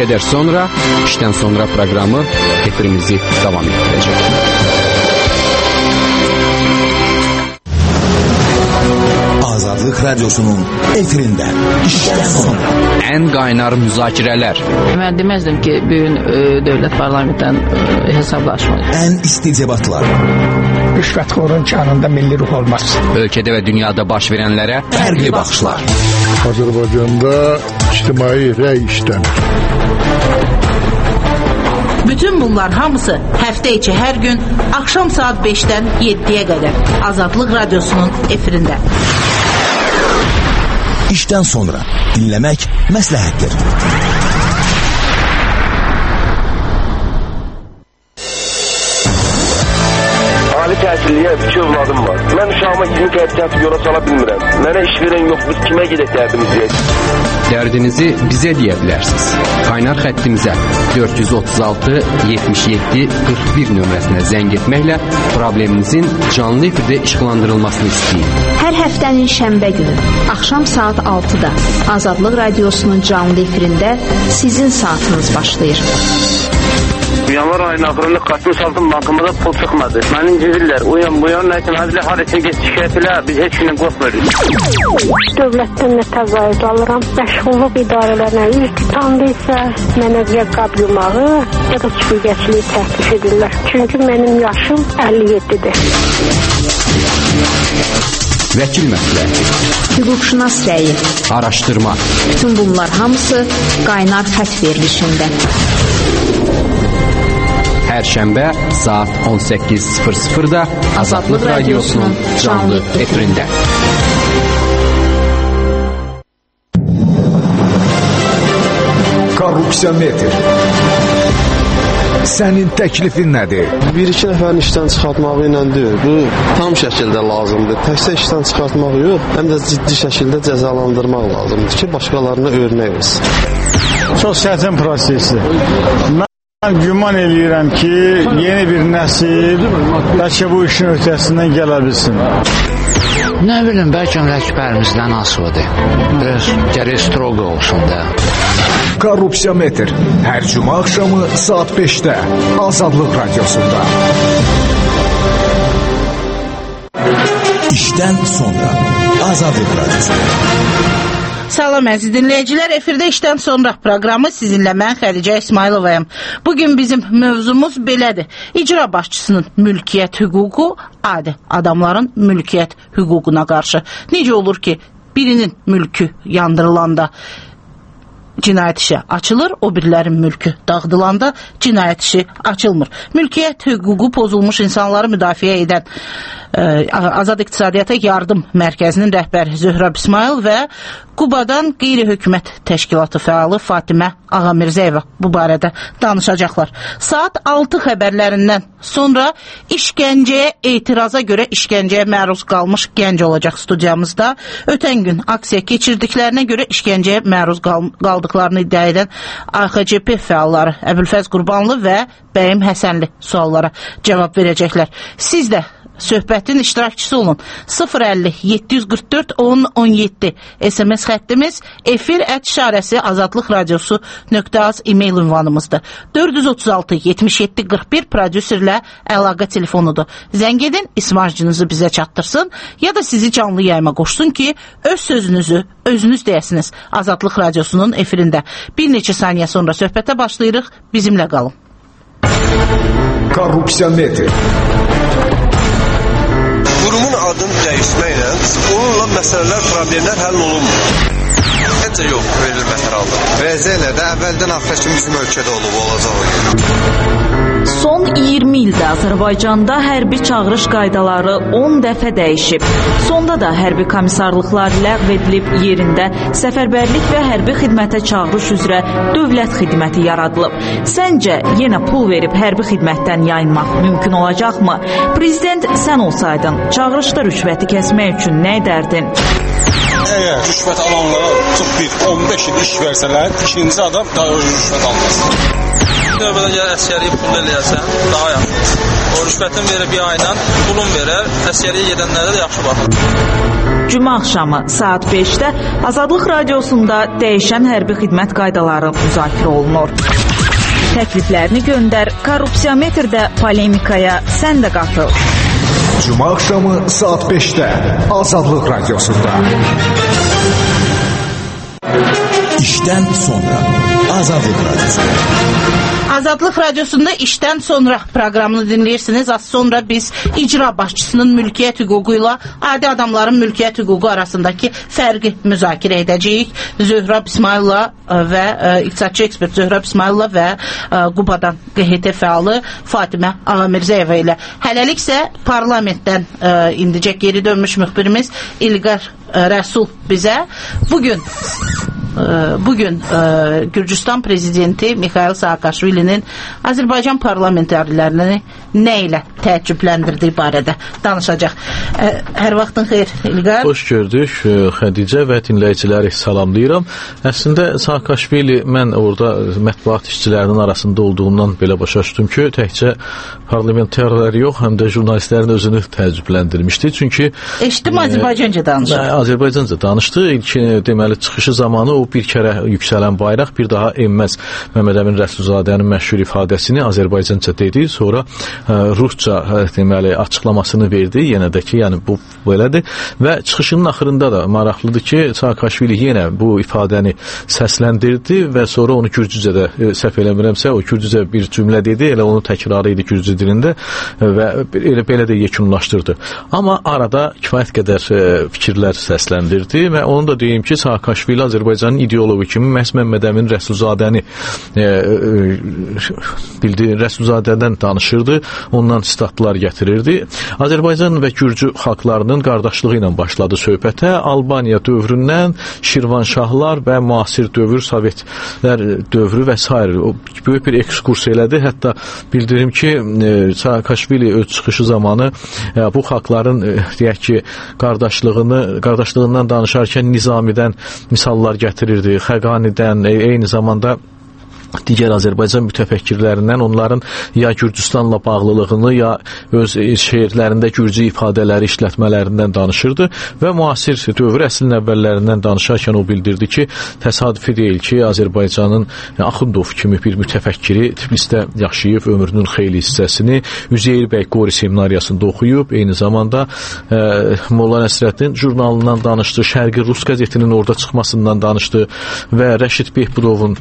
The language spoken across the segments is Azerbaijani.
qədər sonra işdən sonra proqramı efirimizi davam etdirəcək. Azadlıq Radyosu'nun efirində işdən sonra ən qaynar müzakirələr. Mən deməzdim ki, bugün dövlət parlamentdən hesablaşmayır. Ən isti debatlar. Rüşvətxorun kanında milli ruh olmaz. Ölkədə və dünyada baş verənlərə fərqli baxışlar. Azərbaycanda ictimai rəy işləmir. Bütün bunlar hamısı həftə içi hər gün axşam saat 5-dən 7-yə qədər Azadlıq Radyosu'nun efirində. İşdən sonra dinləmək məsləhətdir. Ali təhsilliyə 2 övladım var. Mən uşağıma 20 qəbul yola sala bilmirəm. Mənə iş verən yox, biz kimə gedək dərdimizi? Dərdinizi bizə deyə bilərsiniz. Qaynar xəttimizə 436 77 41 nömrəsinə zəng etməklə probleminizin canlı efirdə işıqlandırılmasını istəyin. Hər həftənin şənbə günü axşam saat 6-da Azadlıq Radyosu'nun canlı efirində sizin saatınız başlayır. Yanvar ayının axırında Qasım Saltın bankımıza pul çıxmadı. Məni incirlər. Uyan, nəkin hazırla haricin geç şikayət elə, biz heç gündən qorxmuyoruz. Dövlətdən nə təzayüd alıram. Məşğulluq idarələrlə üz tutandı isə mənə qəbul yumağı ya da çürgəçliyi təklif edirlər. Çünki mənim yaşım 57-dir. Vəkil məsləhəti, hüquqşünas rəyi, araşdırma. Bütün bunlar hamısı qaynar xətt verilişində. Hər şənbə saat 18:00-da Azadlıq Radyosu'nun canlı efirində. Korrupsiya metr. Sənin təklifin nədir? Bir-iki nəfərin işdən çıxartmağı ilə deyil, bu tam şəkildə lazımdır. Təkcə işdən çıxartmaq yox, həm də ciddi şəkildə cəzalandırmaq lazımdır ki, başqalarına örnək olsun. Çox çətin prosesdir. Mən güman eləyirəm ki, yeni bir nəsil bəlkə bu işin öhdəsindən gələ bilsin. Nə bilim, bəlkə rəhbərimizdən asılıdır. Biraz gərək stroq olsun da. Korrupsiya metr. Hər cümə axşamı saat 5-də Azadlıq Radyosu'nda. İşdən sonra Azadlıq Radyosu'nda. Salam əziz dinləyicilər, efirdə işdən sonra proqramı sizinlə mən Xədicə İsmayılovayam. Bugün bizim mövzumuz belədir. İcra başçısının mülkiyyət hüququ adi adamların mülkiyyət hüququna qarşı. Necə olur ki, birinin mülkü yandırılanda cinayət işi açılır, o birilərin mülkü dağıdılanda cinayət işi açılmır. Mülkiyyət hüququ pozulmuş insanları müdafiə edən Azad İqtisadiyyata Yardım Mərkəzinin rəhbəri Zöhrəb İsmayıl və Qubadan qeyri-hökumət təşkilatı fəalı Fatimə Ağamirzəyeva bu barədə danışacaqlar. Saat 6 xəbərlərindən sonra işgəncəyə, etiraza görə işgəncəyə məruz qalmış gənc olacaq studiyamızda. Ötən gün aksiya keçirdiklərinə görə işgəncəyə məruz qaldıqlarını iddia edən AXCP fəalları Əbülfəz Qurbanlı və Bəyim Həsənli suallara cavab verəcəklər. Siz də söhbətin iştirakçısı olun. 050-744-10-17 SMS xəttimiz, efir@işarəsi azadlıqradiosu.az e-mail ünvanımızdır. 436-77-41 prodüserlə əlaqə telefonudur. Zəng edin, ismarcınızı bizə çatdırsın ya da sizi canlı yayıma qoşsun ki, öz sözünüzü özünüz deyəsiniz. Azadlıq Radiosu'nun efirində. Bir neçə saniyə sonra söhbətə başlayırıq. Bizimlə qalın. Korrupsiya metr. Qurumun adını dəyişməklə onunla məsələlər, problemlər həll olunmur. Hətta yox, verilməz hər halda. Vəziyyə də əvvəldən axıra kimi bizim ölkədə olacaq. Son 20 ildə Azərbaycanda hərbi çağırış qaydaları 10 dəfə dəyişib. Sonda da hərbi komissarlıqlar ləğv edilib, yerində səfərbərlik və hərbi xidmətə çağırış üzrə dövlət xidməti yaradılıb. Səncə, yenə pul verib hərbi xidmətdən yayınmaq mümkün olacaqmı? Prezident sən olsaydın, çağırışda rüşvəti kəsmək üçün nə edərdin? Əgər rüşvət alanlara tutub bir 15 il iş versələr, ikinci adam daha rüşvət almasın. Növbədə gəlir əsgəriyə pul eləyərsən, daha yaxşı. O rüşvətin verib bir ayla pulun verər, əsgəriyə gedənlərdə də yaxşı baxır. Cümə axşamı saat 5-də Azadlıq Radiosunda dəyişən hərbi xidmət qaydaları müzakirə olunur. Təkliflərini göndər, Korrupsiyametrdə polemikaya sən də qatıl. Cümə axşamı saat 5-də Azadlıq Radiosunda. İşdən sonra Azadlıq Radiosunda. Azadlıq Radiosunda işdən sonra proqramını dinləyirsiniz. Az sonra biz icra başçısının mülkiyyət hüququ ilə adi adamların mülkiyyət hüququ arasındakı fərqi müzakirə edəcəyik. Zöhrab İsmayılova və iqtisadçı ekspert Zöhrab İsmayılova və Qubadan QHT fəalı Fatimə Ağamirzəyeva ilə. Hələlik isə parlamentdən indicə geri dönmüş müxbirimiz İlqar Rəsul bizə bugün Gürcüstan prezidenti Mikhail Saakashvilinin Azərbaycan parlamentarlərini nə ilə təəccübləndirdiyi barədə danışacaq. Hər vaxtın xeyir İlqar. Xoş gördük Xədicə və dinləyiciləri salamlayıram. Əslində Saakashvili mən orada mətbuat işçilərinin arasında olduğundan belə başa düşdüm ki, təkcə parlamentarları yox, həm də jurnalistlərin özünü təəccübləndirmişdi. Çünki eşitdim Azərbaycanca danışdı. Azərbaycanca danışdı. İlk deməli çıxışı zamanı o bir kərə yüksələn bayraq bir daha enməz Məmməd Əmin Rəsulzadənin məşhur ifadəsini Azərbaycanca dedi, sonra rusca deməli açıqlamasını verdi. Yenə də ki, yəni bu belədir və çıxışının axırında da maraqlıdır ki, Saakashvili yenə bu ifadəni səsləndirdi və sonra onu gürcücədə səhv eləmirəmsə, o gürcücə bir cümlə dedi, elə onun təkrarı idi gürcü dilində və elə belə də yekunlaşdırdı. Amma arada kifayət qədər fikirlər səsləndirdi və onu da deyim ki, Saakashvili Azərbaycanın ideologu kimi məhz Məmməd Əmin Rəsulzadəni Rəsulzadədən danışırdı, ondan sitatlar gətirirdi. Azərbaycan və Gürcü xalqlarının qardaşlığı ilə başladı söhbətə. Albaniya dövründən Şirvanşahlar və müasir dövr, Sovetlər dövrü və s. böyük bir ekskurs elədi. Hətta bildirim ki, Saakashvili öz çıxışı zamanı bu xalqların deyək ki, qardaşlığından danışarkən Nizamidən misallar gətirirdi, Xəqanidən, eyni zamanda digər Azərbaycan mütəfəkkirlərindən onların ya Gürcüstanla bağlılığını, ya öz şeirlərində Gürcü ifadələri işlətmələrindən danışırdı və müasir dövr əslin əvvəllərindən danışarkən o bildirdi ki, təsadüfi deyil ki, Azərbaycanın Axundov kimi bir mütəfəkkiri Tiflisdə yaşayıb, ömrünün xeyli hissəsini Üzeyir bəy Qori seminariyasında oxuyub, eyni zamanda Molla Nəsrəddin jurnalından danışdı, Şərqi Rus qəzetinin orada çıxmasından danışdı və Rəşid Behbudovun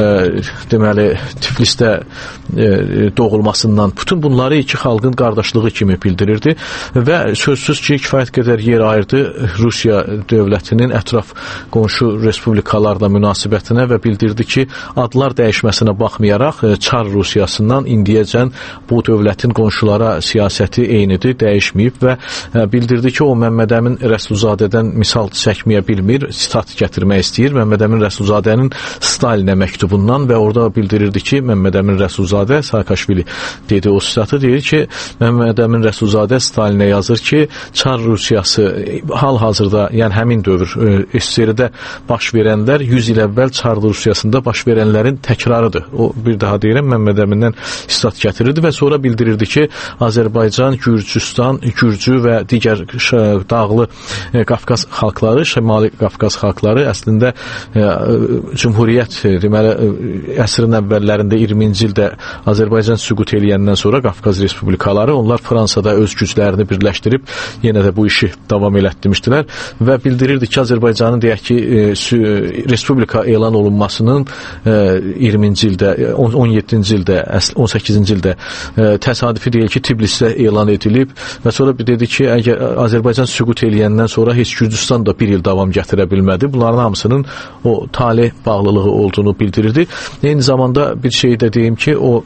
deməli Tiflisdə doğulmasından bütün bunları iki xalqın qardaşlığı kimi bildirirdi və sözsüz ki, kifayət qədər yer ayırdı Rusiya dövlətinin ətraf qonşu respublikalarla münasibətinə və bildirdi ki, adlar dəyişməsinə baxmayaraq Çar Rusiyasından indiyəcən bu dövlətin qonşulara siyasəti eynidir, dəyişməyib və bildirdi ki, o Məmməd Əmin Rəsulzadədən misal çəkməyə bilmir, sitat gətirmək istəyir. Məmməd Əmin Rəsulzadənin Stalinə məktubundan və orada bildirirdi ki, Məmməd Əmin Rəsulzadə, Saakashvili dedi o sitatı, deyir ki, Məmməd Əmin Rəsulzadə Stalinə yazır ki, Çar Rusiyası hal-hazırda, yəni həmin dövr SSR-də baş verənlər 100 il əvvəl Çar Rusiyasında baş verənlərin təkrarıdır. O bir daha deyirəm, Məmməd Əmindən sitat gətirirdi və sonra bildirirdi ki, Azərbaycan, Gürcüstan, Gürcü və digər dağlı Qafqaz xalqları, Şimali Qafqaz xalqları əslində Cümhuriyyət deməli əsrin əvvəllərində 20-ci ildə Azərbaycan süqut eləyəndən sonra Qafqaz Respublikaları, onlar Fransada öz güclərini birləşdirib yenə də bu işi davam elətdirmişdilər və bildirirdi ki, Azərbaycanın deyək ki, Respublika elan olunmasının 20-ci ildə, 17-ci ildə, 18-ci ildə təsadüfi deyil ki, Tiflisdə elan edilib və sonra dedi ki, əgər Azərbaycan süqut eləyəndən sonra heç Gürcüstan da bir il davam gətirə bilmədi. Bunların hamısının o talih bağlılığı olduğunu bildirirdi. Eyni zamanda bir şey də deyim ki, o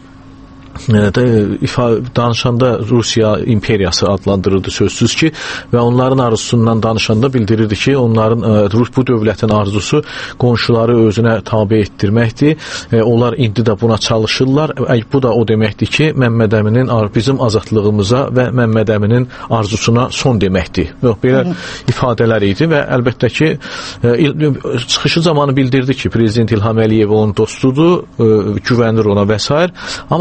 danışanda Rusiya imperiyası adlandırırdı sözsüz ki və onların arzusundan danışanda bildirirdi ki, onların bu dövlətin arzusu qonşuları özünə tabe etdirməkdir. Onlar indi də buna çalışırlar. Bu da o deməkdir ki, Məmməd Əminin bizim azadlığımıza və Məmməd Əminin arzusuna son deməkdir. Belə ifadələr idi və əlbəttə ki, çıxışı zamanı bildirdi ki, Prezident İlham Əliyev onun dostudur, güvənir ona və s. Amma bütün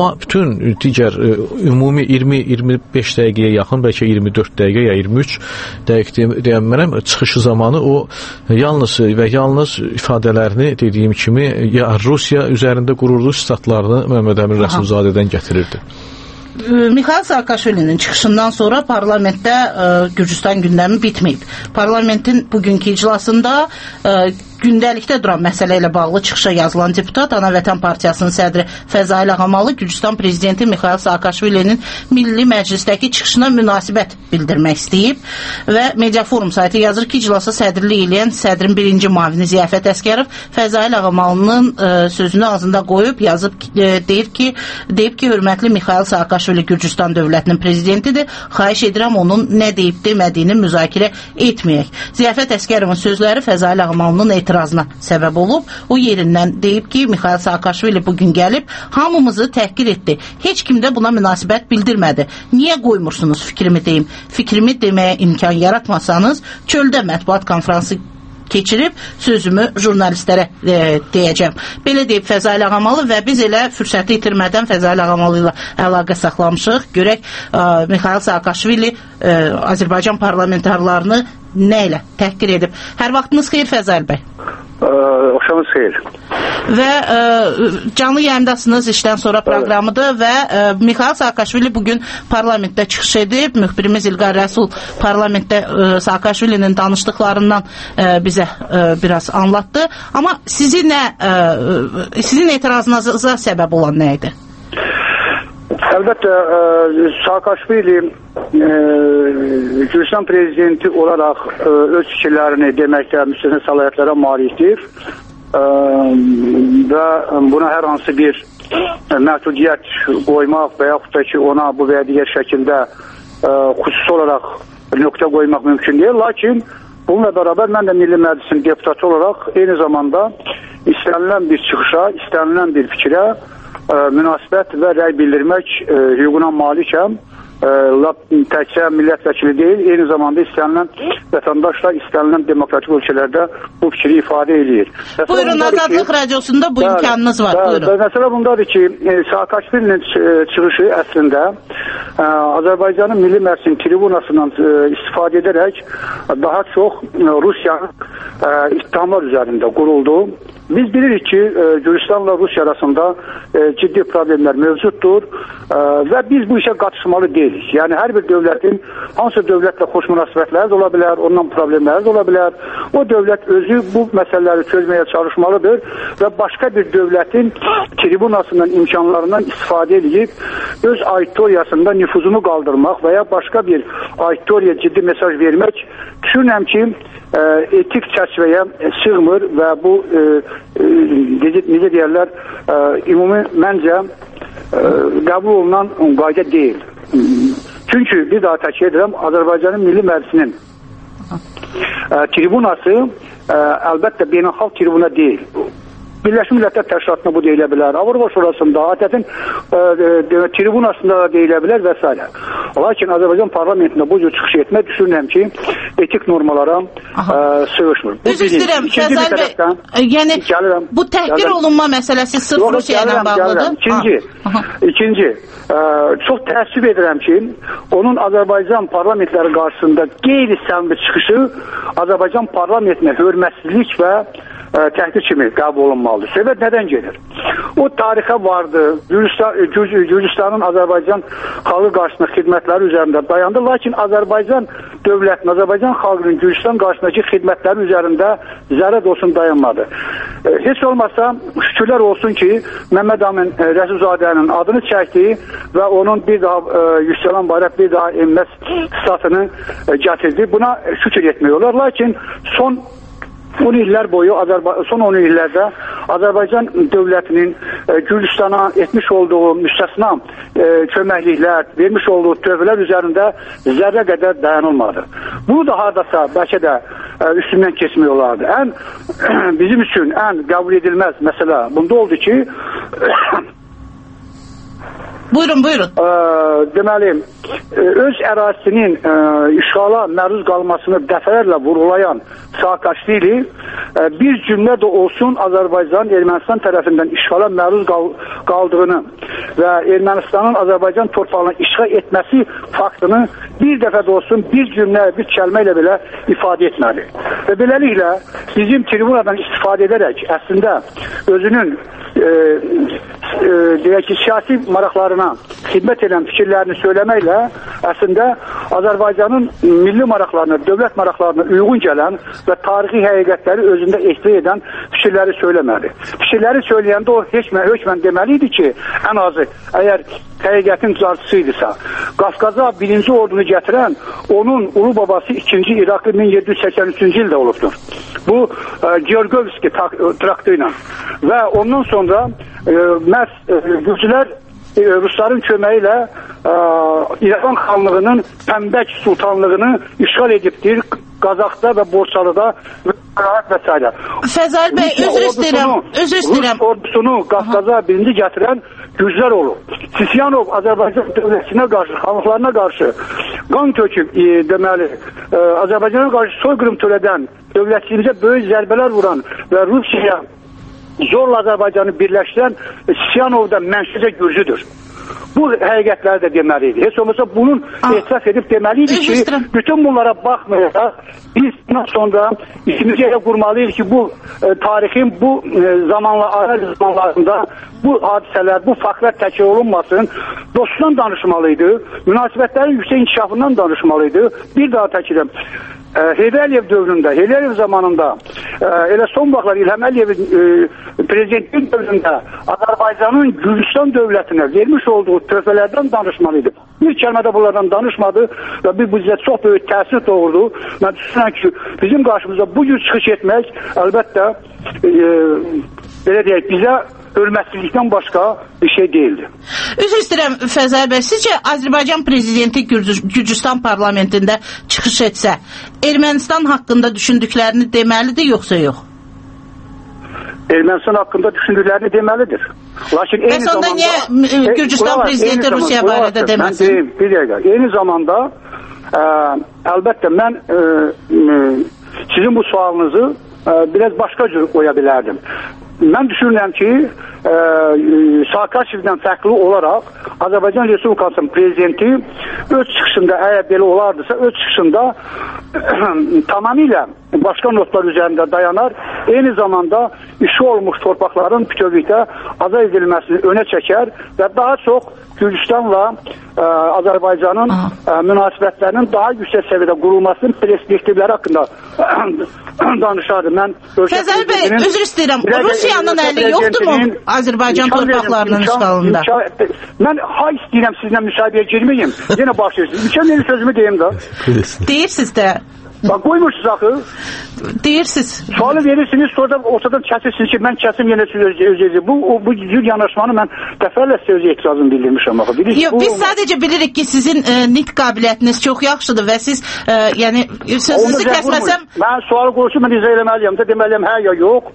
bütün digər ümumi 20-25 dəqiqəyə yaxın, bəlkə 24 dəqiqə ya 23 dəqiqə deyəmərəm, çıxışı zamanı o yalnız və yalnız ifadələrini dediyim kimi ya Rusiya üzərində qururlu statlarını Məhəmməd Əmin Rəsulzadədən gətirirdi. Mikhail Saakashvilinin çıxışından sonra parlamentdə Gürcüstan gündəmi bitməyib. Parlamentin bugünkü iclasında gündəlikdə duran məsələ ilə bağlı çıxışa yazılan deputat Ana Vətən Partiyasının sədri Fəzail Ağamalı Gürcüstan prezidenti Mikhail Saakashvilinin Milli Məclisdəki çıxışına münasibət bildirmək istəyib və Mediaforum saytı yazır ki, iclasa sədrlik eləyən sədrin birinci müavini Ziyafət Əskərov Fəzail Ağamalının sözünü ağzında qoyub, yazıb, deyib ki, hörmətli Mikhail Saakashvili Gürcüstan dövlətinin prezidentidir, xahiş edirəm onun nə deyib demədiyini müzakirə etməyək. Ziyafət Əskərovun sözləri Fəzail Ağamalının etirazına səbəb olub. O yerindən deyib ki, Mikhail Saakashvili bugün gəlib, hamımızı təhqir etdi. Heç kim də buna münasibət bildirmədi. Niyə qoymursunuz fikrimi deyim? Fikrimi deməyə imkan yaratmasanız, çöldə mətbuat konfransı keçirib sözümü jurnalistlərə deyəcəm. Belə deyib Fəzail Ağamalı və biz elə fürsəti itirmədən Fəzail Ağamalı ilə əlaqə saxlamışıq. Görək Mikhail Saakashvili Azərbaycan parlamentarlarını nə ilə təhqir edib. Hər vaxtınız xeyir Fəzail bəy. Axşamınız xeyir. Və canlı yayımdasınız, işdən sonra proqramıdır və Mikhail Saakashvili bugün parlamentdə çıxış edib. Müxbirimiz İlqar Rəsul parlamentdə Saakashvilinin danışdıqlarından bizə biraz anlattı. Amma sizin etirazınıza səbəb olan nə idi? Əlbəttə, Saakashvili Gürcüstan prezidenti olaraq öz fikirlərini deməkdə müstəsna səlahiyyətlərə malikdir və buna hər hansı bir məhdudiyyət qoymaq və yaxud da ki, ona bu və digər şəkildə xüsusi olaraq nöqtə qoymaq mümkün deyil. Lakin bununla bərabər mən də Milli Məclisin deputatı olaraq eyni zamanda istənilən bir çıxışa, istənilən bir fikrə münasibət və rəy bildirmək hüququna malikəm. Təkcə millət vəkili deyil, eyni zamanda istənilən vətəndaşlar istənilən demokratik ölkələrdə bu fikri ifadə edir. Buyurun, Azadlıq Radiosunda bu imkanınız var. Buyurun. Məsələ bundadır ki, Saakashvilinin çıxışı əslində Azərbaycanın Milli Məclisin tribunasından istifadə edərək daha çox Rusiyanın ittihamlar üzərində quruldu. Biz bilirik ki, Gürcüstanla Rusiya arasında ciddi problemlər mövcuddur və biz bu işə qatışmalı deyilik. Yəni, hər bir dövlətin hansı dövlətlə xoş münasibətləri də ola bilər, ondan problemləri də ola bilər. O dövlət özü bu məsələləri çözməyə çalışmalıdır və başqa bir dövlətin tribunasından, imkanlarından istifadə edib öz auditoriyasında nüfuzunu qaldırmaq və ya başqa bir auditoriya ciddi mesaj vermək düşünürəm ki, etik çərçivəyə sığmır və bu necə deyərlər, ümumi məncə qəbul olunan qayda deyil. Çünki bir daha təkrar edirəm, Azərbaycanın Milli Məclisinin tribunası əlbəttə beynəlxalq tribuna deyil. Birləşmiş Millətlər Təşkilatına bu deyilə bilər, Avropa Şurasında, ATƏT-in tribunasında da deyilə bilər və s. Lakin Azərbaycan parlamentində bu cür çıxış etmək düşünürəm ki, etik normalara sığışmır. Üzr istəyirəm, Fəzail bəy, yəni bu təhqir olunma məsələsi sırf Rusiya ilə bağlıdır. İkinci, çox təəssüf edirəm ki, onun Azərbaycan parlamentləri qarşısında qeyri-səmimi çıxışı Azərbaycan parlamentinə hörmətsizlik və təhqir kimi qəbul olunmalıdır. Söhbət nədən gedir? O tarixə vardı, Gürcüstanın Azərbaycan xalqı qarşısında xidmətləri üzərində dayandı, lakin Azərbaycan dövlətinin, Azərbaycan xalqının Gürcüstan qarşısındakı xidmətləri üzərində zərrət olsun dayanmadı. Heç olmasa şükürlər olsun ki, Məhəmməd Əmin Rəsulzadənin adını çəkdi və onun bir daha yüksələn bayraq bir daha enməz statını gətirdi. Buna şükür etmək olar, lakin son 10 illər boyu, son 10 illərdə Azərbaycan dövlətinin Gürcüstana etmiş olduğu müstəsna köməkliklər, vermiş olduğu tövbələr üzərində zərrə qədər dayanılmadı. Bunu da hardasa bəlkə də üstündən keçmək olardı. Bizim üçün ən qəbul edilməz məsələ bunda oldu ki, Buyurun. Deməli, öz ərazisinin işğala məruz qalmasını dəfələrlə vurğulayan Saakashvili bir cümlə də olsun Azərbaycan Ermənistan tərəfindən işğala məruz qaldığını və Ermənistanın Azərbaycan torpağını işğal etməsi faktını bir dəfə də olsun, bir cümlə, bir kəlmə ilə belə ifadə etməli. Və beləliklə bizim tribunadan istifadə edərək əslində özünün deyək ki, siyasi maraqlarına xidmət edən fikirlərini söyləməklə əslində Azərbaycanın milli maraqlarına, dövlət maraqlarına uyğun gələn və tarixi həqiqətləri özündə ehtiva edən fikirləri söyləməli. Fikirləri söyləyəndə o hökmən deməli idi ki, ən azı əgər həqiqətin carçısı idisə, Qafqaza 1-ci ordunu gətirən onun ulu babası 2-ci İraqlı 1783-cü ildə olubdur. Bu Georgovski traktı ilə və ondan sonra məhz Gürcülər Rusların köməyi ilə İrəvan xanlığının Pəmbək sultanlığını işğal edibdir Qazaxda və Borçalıda və s. Fəzal bəy, özür istəyirəm. Rus ordusunu Qafqaza birinci gətirən Gürcülər olub. Sisyanov Azərbaycan dövlətinə qarşı, xanlıqlarına qarşı qan töküb, deməli, Azərbaycana qarşı soyqırım törədən, dövlətçiliyimizə böyük zərbələr vuran və Rusiyaya zorla Azərbaycanı birləşdirən Sisyanov da mənşəcə Gürcüdür. Bu həqiqətləri də deməli idi. Heç olmasa bunun etiraf edib deməli idi ki, bütün bunlara baxmayaraq biz bundan sonra işimizi elə qurmalıyıq ki, bu tarixin bu zamanlarında bu hadisələr, bu faktlar təkrar olunmasın. Dostdan danışmalıydı, münasibətlərin yüksək inkişafından danışmalıydı. Bir daha təkrar Heydər Əliyev dövründə, Heydər Əliyev zamanında, elə son vaxtlar İlham Əliyevin prezidentlik dövründə Azərbaycanın Gürcistan dövlətinə vermiş olduğu töhfələrdən danışmalıydı. Bir kəlmədə bunlardan danışmadı və bu bizə çox böyük təsir doğurdu. Mən düşünürəm ki, bizim qarşımızda bu cür çıxış etmək əlbəttə belə deyək, bizə hörmətsizlikdən başqa bir şey deyildi. Üzr istəyirəm Fəzal bəy, sizcə Azərbaycan prezidenti Gürcüstan parlamentində çıxış etsə, Ermənistan haqqında düşündüklərini deməlidir, yoxsa yox? Ermənistan haqqında düşündüklərini deməlidir. Lakin eyni zamanda... niyə Gürcüstan prezidenti Rusiya barədə deməsin? Bir dəqiqə. Eyni zamanda, əlbəttə, mən sizin bu sualınızı biraz başqa cür qoya bilərdim. Mən düşünürəm ki, Saakashvilidən fərqli olaraq Azərbaycan Respublikasının prezidenti öz çıxışında, əgər belə olardısa, öz çıxışında tamamilə başqa notlar üzərində dayanar, eyni zamanda işi olmuş torpaqların bütövlükdə azad edilməsini önə çəkər və daha çox Gürcistanla Azərbaycanın münasibətlərinin daha yüksək səviyyədə qurulmasının perspektivləri haqqında danışardı. Fəzal bəy, üzr istəyirəm, Rusiyanın əli yoxdurmu Azərbaycan torpaqlarının işğalında? Mən istəyirəm sizlə müsahibəyə girməyim, yenə başlayırsınız. Mükəmməli sözümü deyim də. Deyirsiniz də. Bax, qoymuşsunuz axı. Deyirsiniz. Sualı verirsiniz, sonra ortadan kəsirsiniz ki, mən kəsim yenə söz Bu cür yanaşmanı mən dəfələrlə sözü etirazını bildirmişəm axı. Yox, biz sadəcə bilirik ki, sizin nitq qabiliyyətiniz çox yaxşıdır və siz, yəni, sözünüzü kəsməsəm... Mən sualı qoyursun, mən izah eləməliyəm də, deməliyəm, hə ya yox.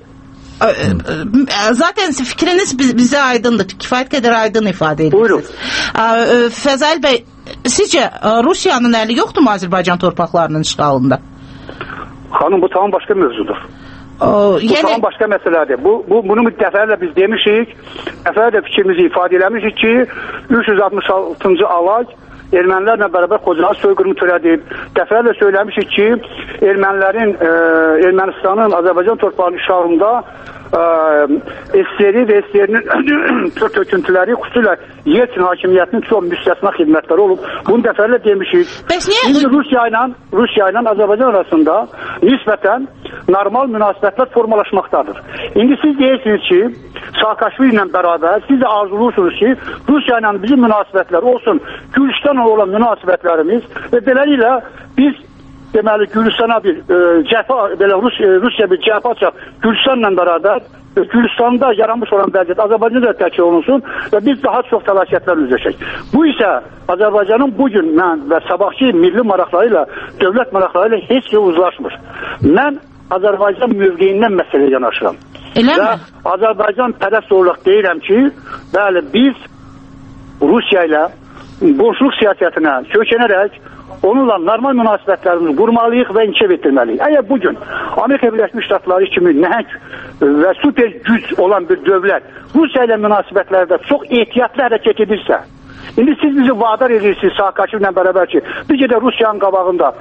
Zaten fikriniz bizə aydındır, kifayət qədər aydın ifadə edirsiniz. Buyurun. Fəzal bəy, sizcə Rusiyanın əli yoxdur mu Azərbaycan torpaqlarının işğalında? Xanım, bu tamam başqa mövzudur. Bu tamam başqa məsələdir. Bunu dəfələrlə biz demişik, dəfələrlə fikrimizi ifadə eləmişik ki, 366-cı alay ermənilərlə bərabər Xocalı soyqırımı törədib. Dəfələrlə söyləmişik ki, Ermənistanın Azərbaycan torpağının işğalında SSR və SSR-nin töküntüləri, xüsusilə Yeltsin hakimiyyətinin çox müstəsna xidmətləri olub. Bunu dəfələrlə demişik. İndi Rusiya ilə Azərbaycan arasında nisbətən normal münasibətlər formalaşmaqdadır. İndi siz deyirsiniz ki, Saakashvili ilə bərabər siz də arzulursunuz ki, Rusiya ilə bizim münasibətlər olsun, Gürcistanla olan münasibətlərimiz və beləliklə biz deməli Gürcistana bir cəbhə, belə Rusiya bir cəbhə açaq Gürcistanla bərabər Gürcistanda yaranmış olan vəziyyət Azərbaycanda təşkil olunsun və biz daha çox fəlakətlər üzləşək. Bu isə Azərbaycanın bugün və sabahki milli maraqları ilə, dövlət maraqları ilə heç bir uzlaşmır. Mən Azərbaycan mövqeyindən məsələyə yanaşıram. Və Azərbaycan pərəst olaraq deyirəm ki, bəli, biz Rusiya ilə qonşuluq siyasətinə kökənərək onunla normal münasibətlərimizi qurmalıyıq və inkişaf etdirməliyik. Əgər bugün Amerika Birləşmiş Ştatları kimi nəhəng və super güc olan bir dövlət Rusiya ilə münasibətlərdə çox ehtiyatlı hərəkət edirsə, indi siz bizi vadar edirsiniz Saakashvili ilə bərabər ki, bir də Rusiyanın qabağında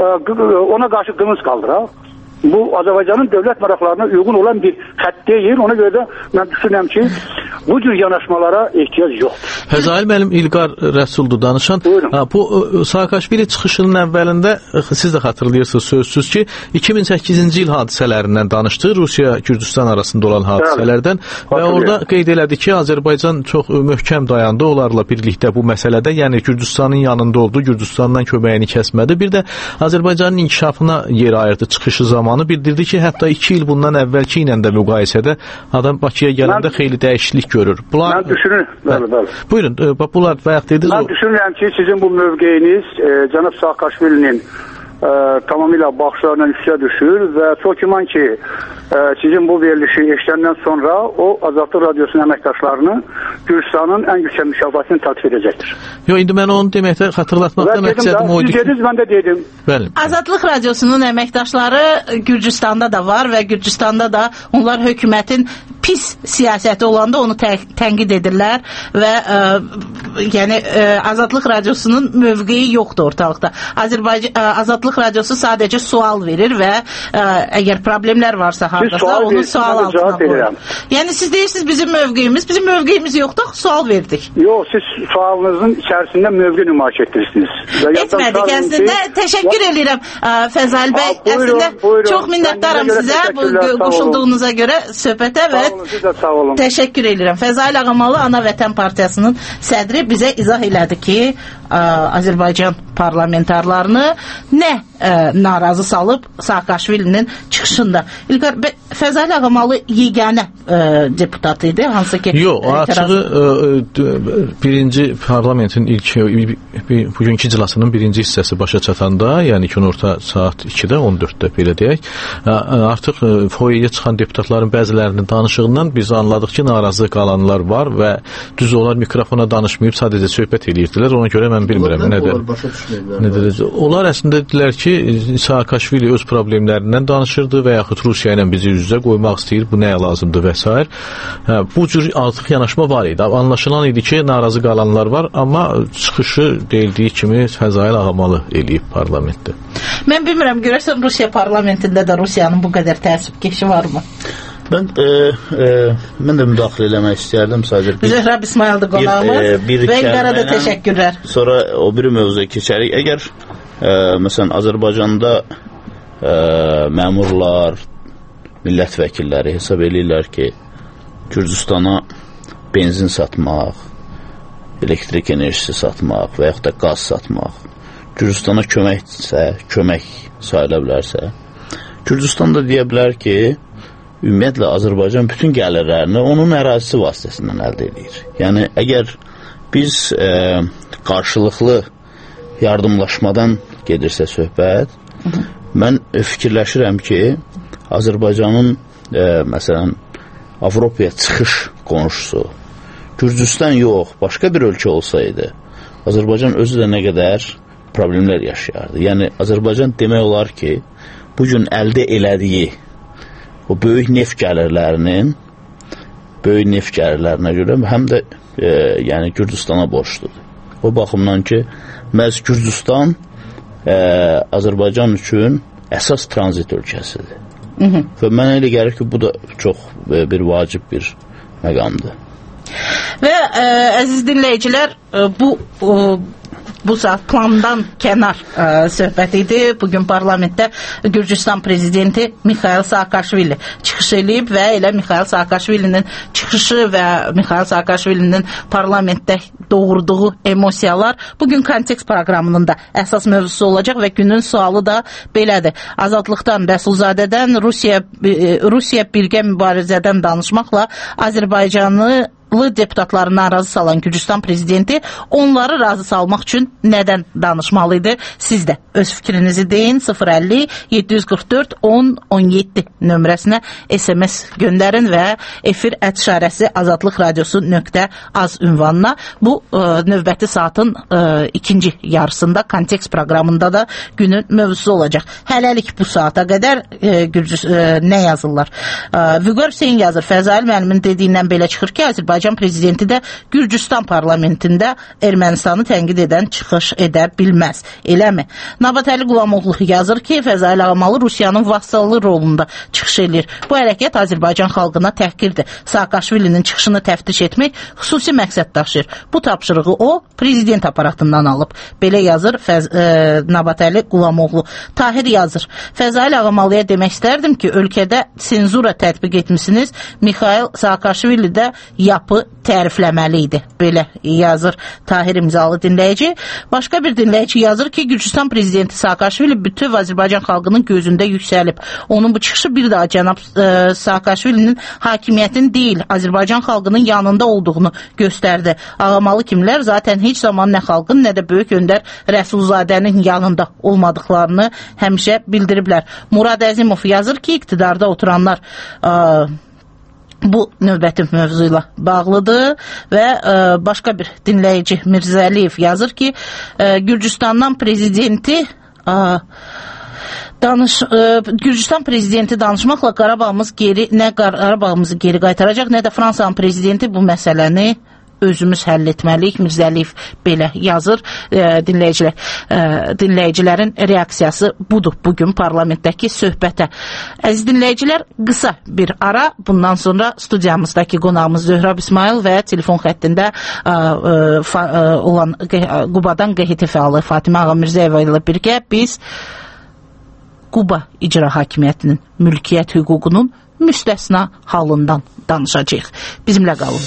ona qarşı qınız qaldıraq. Bu Azərbaycanın dövlət maraqlarına uyğun olan bir xətt deyil. Ona görə də mən düşünürəm ki, bu cür yanaşmalara ehtiyac yoxdur. Fəzail müəllim İlqar Rəsuldur danışan. Bu Saakashvili çıxışının əvvəlində siz də xatırlayırsınız sözsüz ki, 2008-ci il hadisələrindən danışdı, Rusiya-Gürcüstan arasında olan hadisələrdən və orada qeyd elədi ki, Azərbaycan çox möhkəm dayandı onlarla birlikdə bu məsələdə, yəni Gürcüstanın yanında oldu, Gürcüstandan köməyini kəsmədi. Bir də Azərbaycanın inkişafına yer ayırdı çıxışı zamanı. Bildirdi ki, hətta 2 il bundan əvvəlki ilə də müqayisədə adam Bakıya gələndə xeyli dəyişiklik görür. Mən düşünürəm. Bəli. Buyurun, bunlar bayaq dediniz. Mən düşünürəm ki, sizin bu mövqeyiniz cənab Saakashvilinin tamamilə baxışlarına üstə düşür və çox güman ki, sizin bu verilişi eşidəndən sonra o Azadlıq Radiosunun əməkdaşlarını Gürcüstanın ən yüksək mükafatını təklif edəcəkdir. Yox, indi mən onu deməkdə xatırlatmaqda məqsədim oydu ki... Siz dediniz, mən də dedim. Bəli. Azadlıq Radiosunun əməkdaşları Gürcüstanda da var və Gürcüstanda da onlar hökumətin pis siyasəti olanda onu tənqid edirlər və yəni Azadlıq Radiosunun mövqeyi yoxdur ortalıqda. Azadlıq Radiosu sadəcə sual verir və əgər problemlər varsa hardasa onu sual altına qoyur. Yəni siz deyirsiniz bizim mövqeyimiz yoxdur, sual verdik. Yox, siz sualınızın içərisində mövqe nümayiş etdirirsiniz. Etmədik, əslində təşəkkür edirəm Fəzail bəy. Əslində çox minnətdaram sizə qoşulduğunuza görə söhbətə və təşəkkür edirəm. Fəzail Ağamalı Ana Vətən Partiyasının sədri bizə izah elədi ki, Azərbaycan parlamentarlarını nə narazı salıb Saakashvilinin çıxışında. İlqar, Fəzail Ağamalı yeganə deputat idi, hansı ki... Yox, açığı birinci parlamentin ilk bugünkü iclasının birinci hissəsi başa çatanda, yəni günorta saat 2-də, 14-də belə deyək, artıq foyeye çıxan deputatların bəzilərinin danışığından biz anladıq ki, narazı qalanlar var və düz onlar mikrofona danışmayıb, sadəcə söhbət edirdilər. Ona görə mən bilmirəm nədir. Onlar əslində dedilər ki, Saakashvili öz problemlərindən danışırdı və yaxud Rusiya ilə bizi üz-üzə qoymaq istəyir, bu nəyə lazımdır və s. Bu cür artıq yanaşma var idi. Anlaşılan idi ki, narazı qalanlar var, amma çıxışı deyildiyi kimi Fəzail Ağamalı eləyib parlamentdə. Mən bilmirəm, görərsən Rusiya parlamentində də Rusiyanın bu qədər təəssübkeşi varmı? Mən də müdaxilə eləmək istəyərdim sadəcə. Zöhrəb İsmaildir qonağımız və İlqara da təşəkkürlər. Sonra o biri mövzuya keçərik. Əgər məsələn Azərbaycanda məmurlar, millət vəkilləri hesab edirlər ki, Gürcüstana benzin satmaq, elektrik enerjisi satmaq və yaxud da qaz satmaq Gürcüstana kömək sayıla bilərsə, Gürcüstan da deyə bilər ki, ümumiyyətlə Azərbaycan bütün gəlirlərini onun ərazisi vasitəsindən əldə edir. Yəni, əgər biz qarşılıqlı yardımlaşmadan gedirsə söhbət, mən fikirləşirəm ki, Azərbaycanın məsələn, Avropaya çıxış qonşusu, Gürcüstan yox, başqa bir ölkə olsaydı, Azərbaycan özü də nə qədər problemlər yaşayardı. Yəni, Azərbaycan demək olar ki, bugün əldə elədiyi o böyük neft gəlirlərinə görə həm də yəni Gürcüstana borcludur. O baxımdan ki, məhz Gürcüstan Azərbaycan üçün əsas tranzit ölkəsidir. Və mənə elə gəlir ki, bu da çox bir vacib bir məqamdır. Və əziz dinləyicilər, bu saat plandan kənar söhbət idi. Bugün parlamentdə Gürcüstan prezidenti Mikhail Saakashvili çıxış edib və elə Mikhail Saakashvilinin çıxışı və Mikhail Saakashvilinin parlamentdə doğurduğu emosiyalar bugün kontekst proqramının da əsas mövzusu olacaq və günün sualı da belədir. Azadlıqdan, Rəsulzadədən, Rusiya birgə mübarizədən danışmaqla Azərbaycanı deputatları narazı salan Gürcüstan prezidenti onları razı salmaq üçün nədən danışmalıydı? Siz də öz fikrinizi deyin. 050 744 10 17 nömrəsinə SMS göndərin və efir @ Azadlıq Radiosu.az ünvanına. Bu növbəti saatın ikinci yarısında kontekst proqramında da günün mövzusu olacaq. Hələlik bu saata qədər nə yazırlar? Vüqar Hüseyin yazır. Fəzail müəllimin dediyindən belə çıxır ki, Azərbaycan prezidenti də Gürcüstan parlamentində Ermənistanı tənqid edən çıxış edə bilməz. Eləmi? Nabatəli Qulamoğlu yazır ki, Fəzail Ağamalı Rusiyanın vassallı rolunda çıxış edir. Bu hərəkət Azərbaycan xalqına təhqirdir. Saakashvilinin çıxışını təftiş etmək xüsusi məqsəd daşıyır. Bu tapşırığı o, prezident aparatından alıb. Belə yazır Nabatəli Qulamoğlu. Tahir yazır. Fəzail Ağamalıya demək istərdim ki, ölkədə senzura tətbiq etmişsiniz. Mikhail Saakashvili də yapı tərifləməli idi. Belə yazır Tahir imzalı dinləyici. Başqa bir dinləyici yazır ki, Gürcüstan prezidenti Saakashvili bütün Azərbaycan xalqının gözündə yüksəlib. Onun bu çıxışı bir daha cənab Saakashvilinin hakimiyyətin deyil, Azərbaycan xalqının yanında olduğunu göstərdi. Ağamalı kimlər zaten heç zaman nə xalqın, nə də böyük öndər Rəsulzadənin yanında olmadıqlarını həmişə bildiriblər. Murad Əzimov yazır ki, iqtidarda oturanlar bu növbəti mövzu ilə bağlıdır və başqa bir dinləyici Mirzəliyev yazır ki, Gürcüstandan prezidenti Gürcüstan prezidenti danışmaqla Qarabağımızı geri qaytaracaq, nə də Fransanın prezidenti bu məsələni özümüz həll etməliyik. Mirzəliyev belə yazır. Dinləyicilərin reaksiyası budur bugün parlamentdəki söhbətə. Əziz dinləyicilər, qısa bir ara, bundan sonra studiyamızdakı qonağımız Zöhrab İsmail və telefon xəttində olan Qubadan QHT fəalı Fatimə Ağa Mirzəyeva ilə birgə biz Quba icra hakimiyyətinin mülkiyyət hüququnun müstəsna halından danışacağıq. Bizimlə qalın.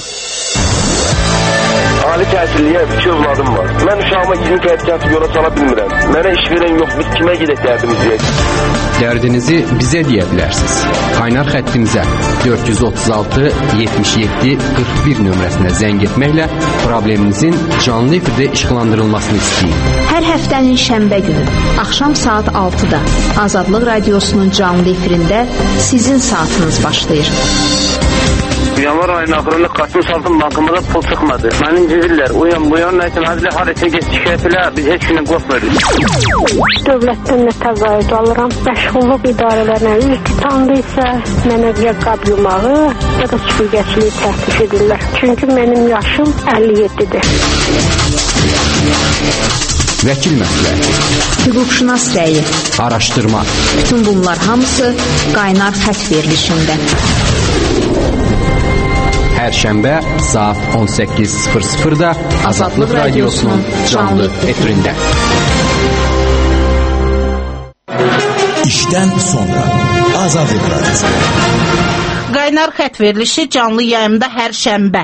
Ali təhsilliyə 2 övladım var. Mən uşağıma 20 təhsil yola sala bilmirəm. Mənə iş verən yox, biz kimə gedək dərdimiz deyək? Dərdinizi bizə deyə bilərsiniz. Qaynar xəttimizə 436 77 41 nömrəsinə zəng etməklə probleminizin canlı efirdə işıqlandırılmasını istəyin. Hər həftənin şənbə günü axşam saat 6-da Azadlıq Radiosunun canlı efirində sizin saatınız başlayır. Yanvar ayının axırında Qasım Saltın bankımıza pul çıxmadı. Məni incirlər. Bu yan nəysə həzli harisin geç şikayət elə, biz heç günə qorxmuyoruz. Dövlətdən nə təqaüd alıram. Məşğulluq idarələrinə üz tutandıysa, mənə ya qab yumağı, ya da süpürgəçiliyi təklif edirlər. Çünki mənim yaşım 57-dir. Vəkil məsləhəti, hüquqşünas rəyi, araşdırma. Bütün bunlar hamısı qaynar xətt verilişində. Hər şənbə saat 18:00-da Azadlıq Radiosunun canlı efirində. İşdən sonra Azadlıq Radiosu. Qaynar xətt verilişi canlı yayımda hər şənbə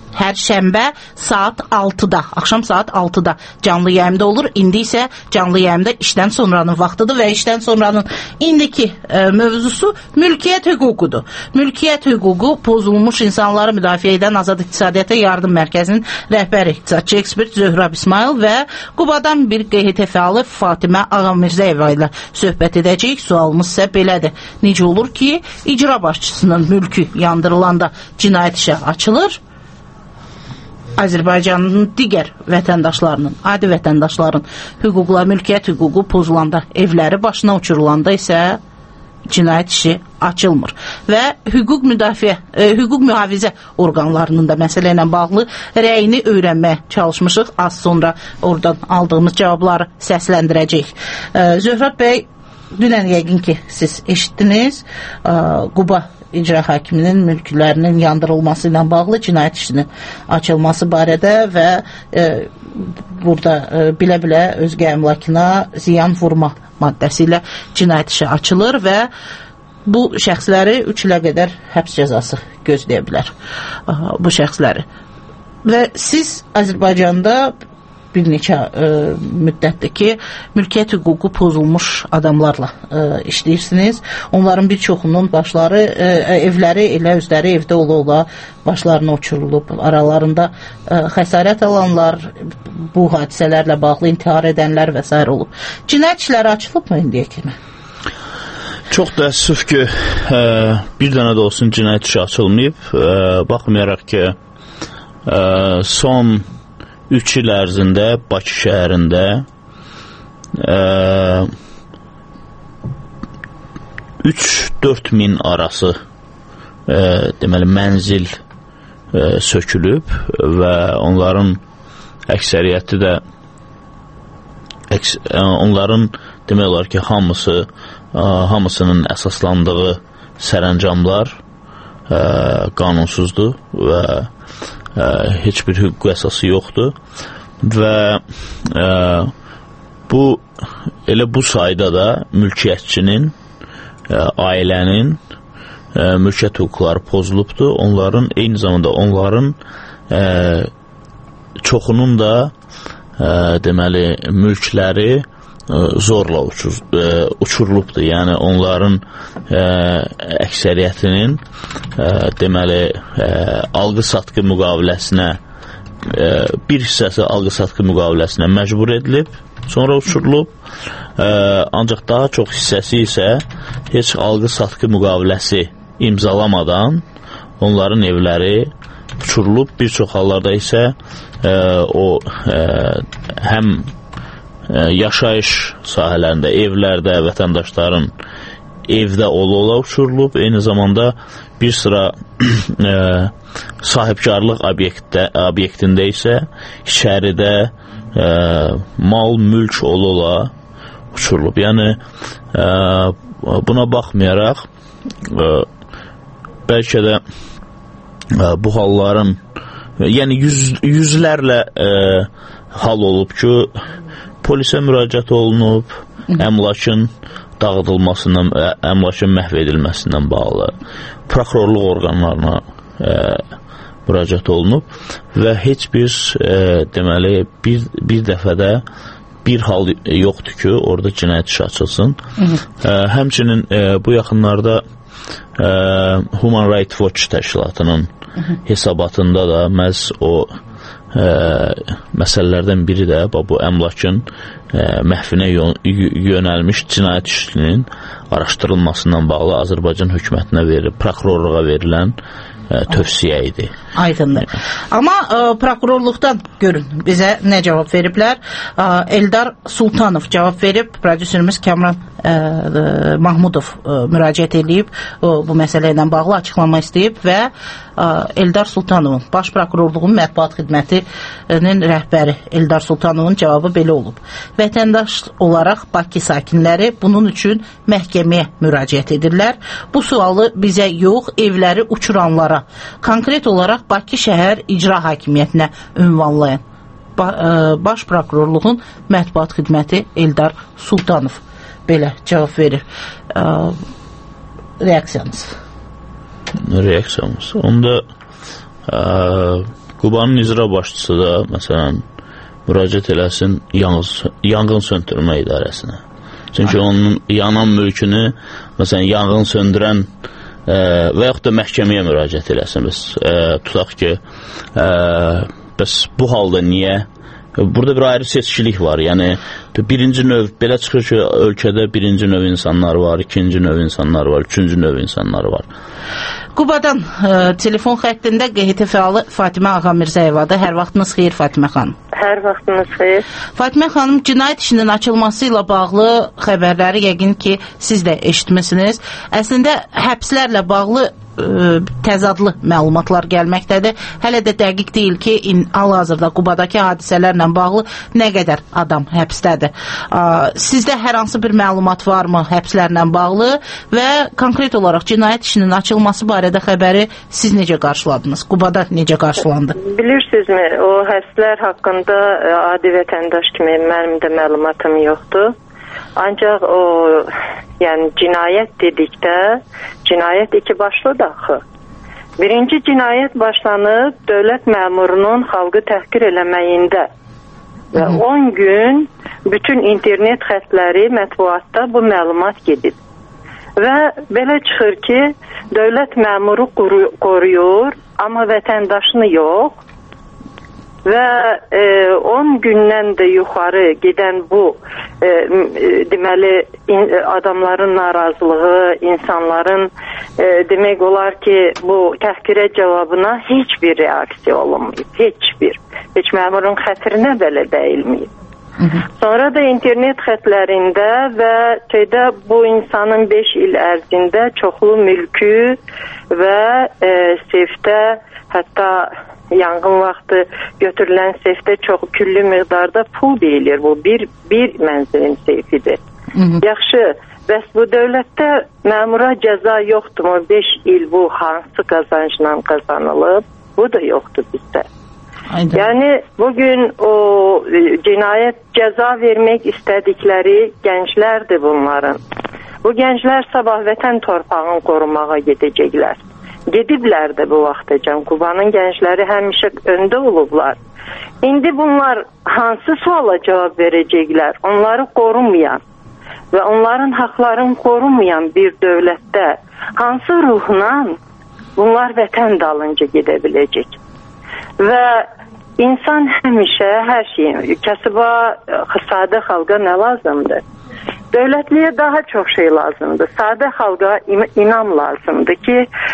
saat 6-da, axşam saat 6-da canlı yayımda olur. İndi isə canlı yayımda işdən sonranın vaxtıdır və işdən sonranın indiki mövzusu mülkiyyət hüququdur. Mülkiyyət hüququ pozulmuş insanları müdafiə edən Azad İqtisadiyyata Yardım Mərkəzinin rəhbəri iqtisadçı ekspert Zöhrab İsmail və Qubadan bir QHT fəalı Fatimə Ağa Mirzəyeva ilə söhbət edəcəyik. Sualımız isə belədir. Necə olur ki, icra başçısının mülkü yandırılanda cinayət işi açılır? Azərbaycanın digər vətəndaşlarının, adi vətəndaşların hüquqla, mülkiyyət hüququ pozulanda, evləri başına uçurulanda isə cinayət işi açılmır. Və hüquq mühafizə orqanlarının da məsələ ilə bağlı rəyini öyrənməyə çalışmışıq. Az sonra oradan aldığımız cavabları səsləndirəcəyik. Zöhrab bəy, dünən yəqin ki siz eşitdiniz, Quba icra hakiminin mülklərinin yandırılması ilə bağlı cinayət işinin açılması barədə və burada bilə-bilə özgə əmlakına ziyan vurma maddəsi ilə cinayət işi açılır və bu şəxsləri 3 ilə qədər həbs cəzası gözləyə bilər bu şəxsləri. Və siz Azərbaycanda bir neçə müddətdir ki, mülkiyyət hüququ pozulmuş adamlarla işləyirsiniz. Onların bir çoxunun başları, evləri elə özləri evdə ola-ola başlarına uçurulub. Aralarında xəsarət alanlar, bu hadisələrlə bağlı intihar edənlər və s. olub. Cinayət işləri açılıb mı indiyə kimi? Çox təəssüf ki, bir dənə də olsun cinayət işi açılmayıb. Baxmayaraq ki, son 3 il ərzində Bakı şəhərində 3-4 min arası deməli mənzil sökülüb və onların əksəriyyəti də onların demək olar ki, hamısının əsaslandığı sərəncamlar qanunsuzdur və heç bir hüquq əsası yoxdur və elə bu sayda da mülkiyyətçinin, ailənin mülkiyyət hüquqları pozulubdur. Onların, eyni zamanda onların çoxunun da deməli mülkləri zorla uçurulubdur. Yəni onların əksəriyyətinin deməli alqı-satqı müqaviləsinə bir hissəsi alqı-satqı müqaviləsinə məcbur edilib, sonra uçurulub. Ancaq daha çox hissəsi isə heç alqı-satqı müqaviləsi imzalamadan onların evləri uçurulub. Bir çox hallarda isə o həm yaşayış sahələrində, evlərdə vətəndaşların evdə ola-ola uçurulub, eyni zamanda bir sıra sahibkarlıq obyektində isə içəridə mal, mülk ola-ola uçurulub. Yəni buna baxmayaraq bəlkə də bu halların, yəni yüzlərlə hal olub ki, polisə müraciət olunub, əmlakın dağıdılmasından, əmlakın məhv edilməsindən bağlı prokurorluq orqanlarına müraciət olunub və heç bir deməli bir dəfədə bir hal yoxdur ki, orada cinayət işi açılsın. Həmçinin bu yaxınlarda Human Rights Watch təşkilatının hesabatında da məhz o məsələlərdən biri də bu əmlakın məhvinə yönəlmiş cinayət işinin araşdırılmasından bağlı Azərbaycan hökumətinə prokurorluğa verilən tövsiyə idi. Aydındır. Amma prokurorluqdan görün, bizə nə cavab veriblər? Eldar Sultanov cavab verib, prodüserimiz Kamran Mahmudov müraciət edib, bu məsələ ilə bağlı açıqlama istəyib və Eldar Sultanovun, Baş Prokurorluğun mətbuat xidmətinin rəhbəri Eldar Sultanovun cavabı belə olub. Vətəndaş olaraq Bakı sakinləri bunun üçün məhkəməyə müraciət edirlər. Bu sualı bizə yox, evləri uçuranlara, konkret olaraq Bakı şəhər icra hakimiyyətinə ünvanlayan Baş Prokurorluğun mətbuat xidməti Eldar Sultanov belə cavab verir. Reaksiyamız. Onda Qubanın icra başçısı da məsələn müraciət eləsin yanğın söndürmə idarəsinə. Çünki onun yanan mülkünü məsələn yanğın söndürən və yaxud da məhkəməyə müraciət eləsin. Biz tutaq ki, bəs bu halda niyə? Burada bir ayrı seçkilik var. Yəni birinci növ belə çıxır ki, ölkədə birinci növ insanlar var, ikinci növ insanlar var, üçüncü növ insanlar var. Qubadan telefon xəttində QHT fəalı Fatimə Ağamirzəyevadır. Hər vaxtınız xeyir Fatimə xanım. Hər vaxtınız xeyir. Fatimə xanım, cinayət işinin açılması ilə bağlı xəbərləri yəqin ki, siz də eşitmisiniz. Əslində həbslərlə bağlı təzadlı məlumatlar gəlməkdədir. Hələ də dəqiq deyil ki, hal-hazırda Qubadakı hadisələrlə bağlı nə qədər adam həbsdədir. Sizdə hər hansı bir məlumat varmı həbslərlə bağlı və konkret olaraq cinayət işinin açılması barədə xəbəri siz necə qarşıladınız? Qubada necə qarşılandı? Bilirsinizmi, o həbslər haqqında adi vətəndaş kimi mənim də məlumatım yoxdur. Ancaq o, yəni cinayət dedikdə, cinayət iki başlıdır axı. Birinci cinayət başlanıb dövlət məmurunun xalqı təhqir eləməyində. Və 10 gün bütün internet xətləri, mətbuatda bu məlumat gedib. Və belə çıxır ki, dövlət məmuru qoruyur, amma vətəndaşını yox. Və 10 gündən də yuxarı gedən bu deməli adamların narazılığı, insanların demək olar ki, bu təhqirə cavabına heç bir reaksiya olunmayıb, heç məmurun xətrinə belə dəyilməyib. Sonra da internet xətlərində və bu insanın 5 il ərzində çoxlu mülkü və seyfdə, hətta yanğın vaxtı götürülən seyfdə çox küllü miqdarda pul deyilir. Bu bir mənzilin seyfidir. Yaxşı, bəs bu dövlətdə məmura cəza yoxdur mu? 5 il bu hansı qazancla qazanılıb? Bu da yoxdur bizdə. Yəni bugün o cinayət cəza vermək istədikləri gənclərdir bunların. Bu gənclər sabah vətən torpağını qorumağa gedəcəklər. Gediblər də bu vaxtacan. Qubanın gəncləri həmişə öndə olublar. İndi bunlar hansı suala cavab verəcəklər? Onları qorumayan və onların haqlarını qorumayan bir dövlətdə hansı ruhla bunlar vətən dalınca gedə biləcək? Və insan həmişə hər şeyin, kasıba, sadə xalqa nə lazımdır? Dövlətliyə daha çox şey lazımdır. Sadə xalqa inam lazımdır ki,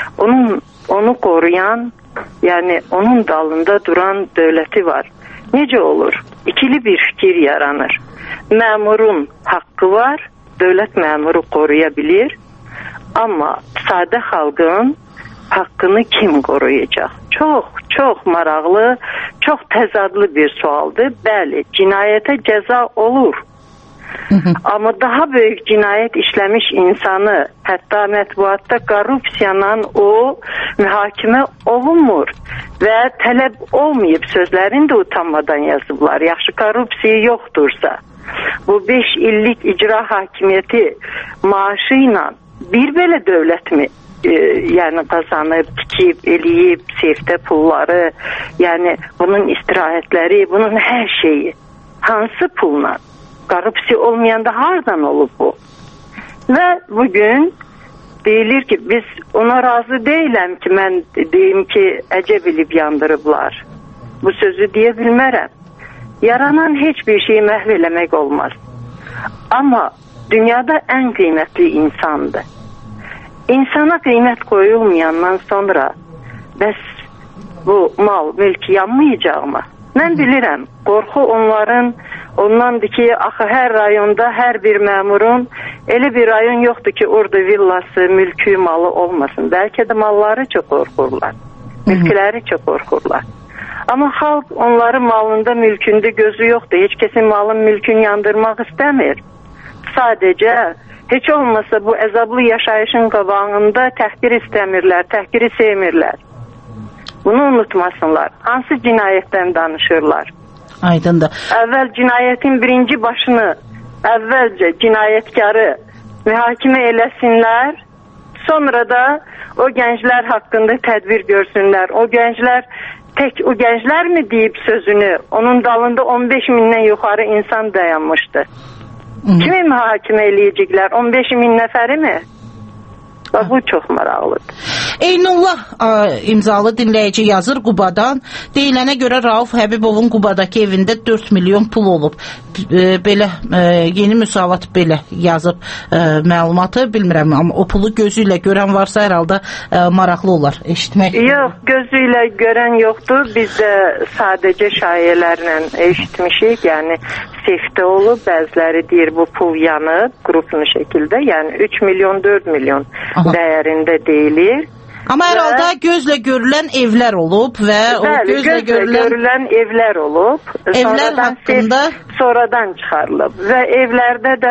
onu qoruyan, yəni onun dalında duran dövləti var. Necə olur? İkili bir fikir yaranır. Məmurun haqqı var, dövlət məmuru qoruya bilir, amma sadə xalqın haqqını kim qoruyacaq? Çox maraqlı, çox təzadlı bir sualdır. Bəli, cinayətə cəza olur. Amma daha böyük cinayət işləmiş insanı, hətta mətbuatda korrupsiyanla o mühakimə olunmur və tələb olmayıb, sözlərini də utanmadan yazıblar. Yaxşı, korrupsiya yoxdursa, bu 5 illik icra hakimiyyəti maaşı ilə bir belə dövlətmi yəni qazanıb, tikib, eləyib, seyfdə pulları, yəni bunun istirahətləri, bunun hər şeyi hansı pulla? Korrupsiya olmayanda hardan olub bu? Və bugün deyilir ki, biz ona razı deyiləm ki, mən deyim ki, əcəb bilib yandırıblar. Bu sözü deyə bilmərəm. Yaranan heç bir şeyi məhv eləmək olmaz. Amma dünyada ən qiymətli insandır. İnsana qiymət qoyulmayandan sonra bəs bu mal, mülk yanmayacaq mı? Mən bilirəm, qorxu ondandır ki, axı hər rayonda hər bir məmurun elə bir rayon yoxdur ki, orada villası, mülkü, malı olmasın. Bəlkə də malları çox qorxurlar, mülkləri çox qorxurlar. Amma xalq onların malında, mülkündə gözü yoxdur. Heç kəsin malın, mülkünü yandırmaq istəmir. Sadəcə heç olmasa bu əzablı yaşayışın qabağında təhqir istəmirlər, təhqiri sevmirlər. Bunu unutmasınlar. Hansı cinayətdən danışırlar? Aydındır. Əvvəl cinayətin birinci başını, əvvəlcə cinayətkarı mühakimə eləsinlər, sonra da o gənclər haqqında tədbir görsünlər. O gənclər tək o gənclərmi deyib sözünü? Onun dalında 15 mindən yuxarı insan dayanmışdı. Kimi mühakimə eləyəcəklər? 15 min nəfəri mi? Bu çox maraqlıdır. Eynullah imzalı dinləyici yazır Qubadan. Deyilənə görə Rauf Həbibovun Qubadakı evində 4 milyon pul olub. Belə yeni müsavat belə yazıb məlumatı, bilmirəm, amma o pulu gözü ilə görən varsa hər halda maraqlı olar eşitmək. Yox, gözü ilə görən yoxdur. Biz də sadəcə şayələrlə eşitmişik. Yəni seyfdə olub, bəziləri deyir bu pul yanıb, qruplu şəkildə, yəni 3 milyon, 4 milyon dəyərində deyilir. Amma hər halda gözlə görülən evlər olub və o gözlə görülən evlər olub. Evlər haqqında sonradan çıxarılıb və evlərdə də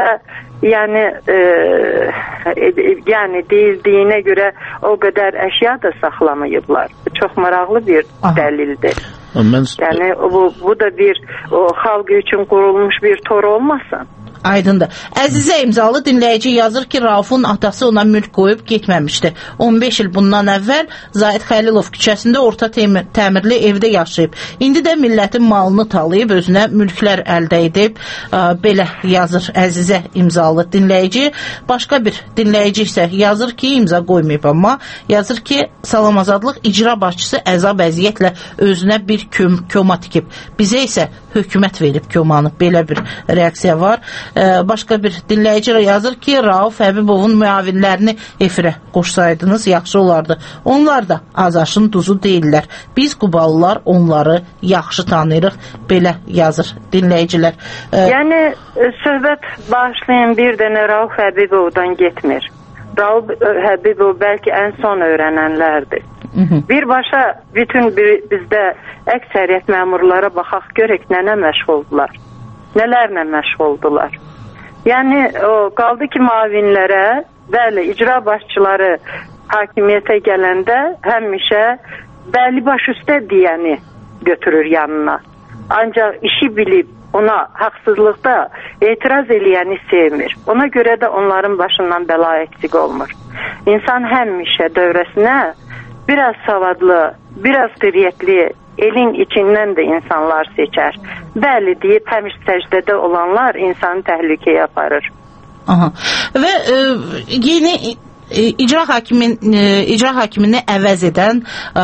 yəni deyildiyinə görə o qədər əşya da saxlamayıblar. Çox maraqlı bir dəlildir. Yəni bu da bir xalq üçün qurulmuş bir tor olmasın. Aydındır. Əzizə imzalı dinləyici yazır ki, Raufun atası ona mülk qoyub getməmişdi. 15 il bundan əvvəl Zahid Xəlilov küçəsində orta təmirli evdə yaşayıb. İndi də millətin malını talayıb, özünə mülklər əldə edib. Belə yazır Əzizə imzalı dinləyici. Başqa bir dinləyici isə yazır ki, imza qoymayıb, amma yazır ki, Salam Azadlıq icra başçısı əzab əziyyətlə özünə bir koma tikib. Bizə isə hökumət verib komanı. Belə bir reaksiya var. Başqa bir dinləyici yazır ki, Rauf Həbibovun müavinlərini efirə qoşsaydınız yaxşı olardı. Onlar da Azaşın duzu deyirlər. Biz Qubalılar onları yaxşı tanıyırıq. Belə yazır dinləyicilər. Yəni söhbət başlayan bir dənə Rauf Həbibovdan getmir. Rauf Həbibov bəlkə ən son öyrənənlərdir. Birbaşa bütün bizdə əksəriyyət məmurlara baxaq görək nənə məşğuldular. Nələrlə məşğuldular. Yəni qaldı ki, müavinlərə, bəli, icra başçıları hakimiyyətə gələndə həmişə bəli baş üstə deyəni götürür yanına. Ancaq işi bilib ona haqsızlıqda etiraz eləyəni sevmir. Ona görə də onların başından bəla eksik olmur. İnsan həmişə dövrəsinə biraz savadlı, biraz qiriyyətli, elin içindən də insanlar seçər. Bəli deyib həmişə səcdədə olanlar insanı təhlükəyə aparır. Aha. Və yeni icra hakimini əvəz edən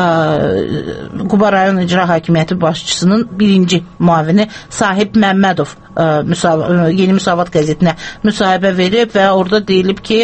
Quba rayon icra hakimiyyəti başçısının birinci müavini Sahib Məmmədov Yeni Müsavat qəzetinə müsahibə verib və orada deyilib ki,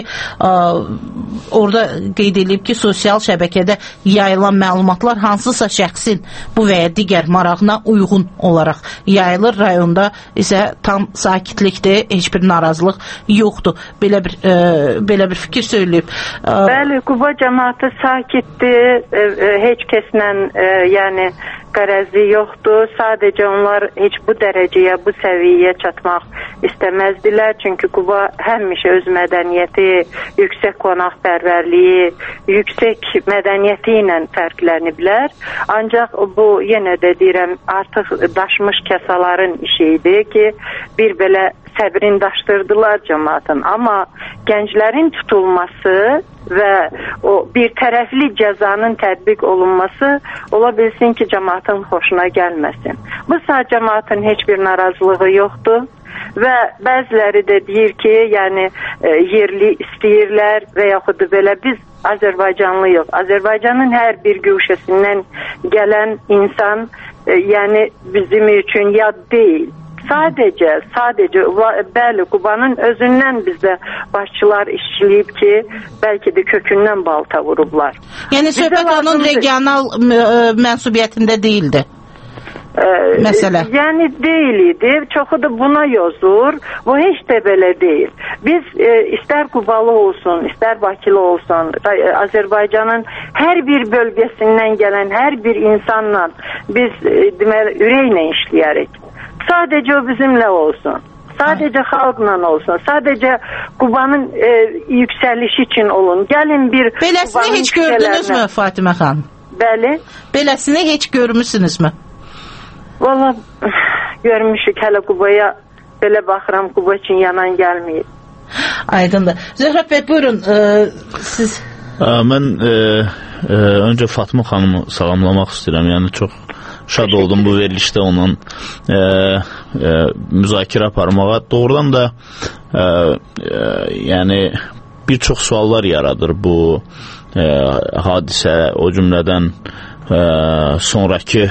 orada qeyd edilib ki, sosial şəbəkədə yayılan məlumatlar hansısa şəxsin bu və ya digər marağına uyğun olaraq yayılır. Rayonda isə tam sakitlikdir, heç bir narazılıq yoxdur. Belə bir fikir söyləyib. Bəli, Quba cəmaatı sakitdir, heç kəslə yəni qərəzi yoxdur. Sadəcə onlar heç bu dərəcəyə, bu səviyyəyə çatmaq istəməzdilər. Çünki Quba həmişə öz mədəniyyəti, yüksək qonaqpərvərliyi, yüksək mədəniyyəti ilə fərqləniblər. Ancaq bu, yenə də deyirəm, artıq daşmış kəsaların işi idi ki, bir belə səbrin daşdırdılar cəmaatın. Amma gənclərin tutulması və o bir tərəfli cəzanın tətbiq olunması ola bilsin ki, cəmaatın xoşuna gəlməsin. Bu saat cəmaatın heç bir narazılığı yoxdur və bəziləri də deyir ki, yəni yerli istəyirlər və yaxud da belə biz Azərbaycanlıyıq. Azərbaycanın hər bir güşəsindən gələn insan yəni bizim üçün yad deyil. Sadəcə bəli, Qubanın özündən bizdə başçılar işçiliyib ki, bəlkə də kökündən balta vurublar. Yəni söhbət onun regional mənsubiyyətində deyildi. Məsələ. Yəni deyil idi. Çoxu da buna yozur. Bu heç də belə deyil. Biz istər Qubalı olsun, istər Bakılı olsun, Azərbaycanın hər bir bölgəsindən gələn hər bir insanla biz deməli ürəklə işləyərik. Sadəcə o bizimlə olsun. Sadəcə xalqla olsun. Sadəcə Qubanın yüksəlişi üçün olun. Gəlin bir Beləsini heç gördünüzmü Fatimə xanım? Bəli. Beləsini heç görmüsünüzmü? Valla görmüşük hələ Qubaya. Belə baxıram, Quba üçün yanan gəlməyib. Aydındır. Zöhrət bəy, buyurun, siz... Mən öncə Fatma xanımı salamlamaq istəyirəm. Yəni çox şad oldum bu verilişdə onun müzakirə aparmağa. Doğrudan da yəni bir çox suallar yaradır bu hadisə, o cümlədən sonrakı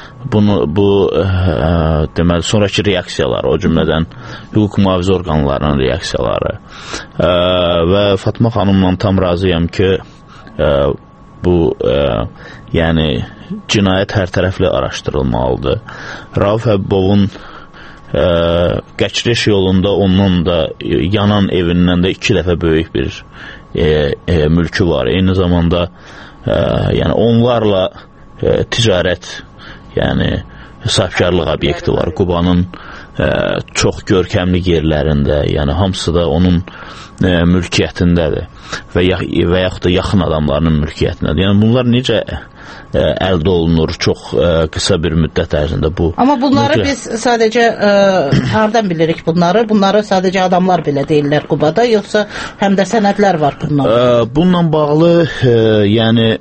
deməli sonrakı reaksiyalar, o cümlədən hüquq mühafizə orqanlarının reaksiyaları və Fatma xanımla tam razıyam ki, bu yəni cinayət hər tərəfli araşdırılmalıdır. Rauf Həbibovun Qəçreş yolunda onun da yanan evindən də 2 dəfə böyük bir mülkü var. Eyni zamanda yəni onlarla ticarət, yəni sahibkarlıq obyekti var. Qubanın çox görkəmli yerlərində, yəni hamısı da onun mülkiyyətindədir və yaxud da yaxın adamlarının mülkiyyətindədir. Yəni bunlar necə əldə olunur çox qısa bir müddət ərzində bu. Amma bunları biz sadəcə hardan bilirik bunları? Bunları sadəcə adamlar belə deyirlər Qubada, yoxsa həm də sənədlər var bunlar? Bununla bağlı yəni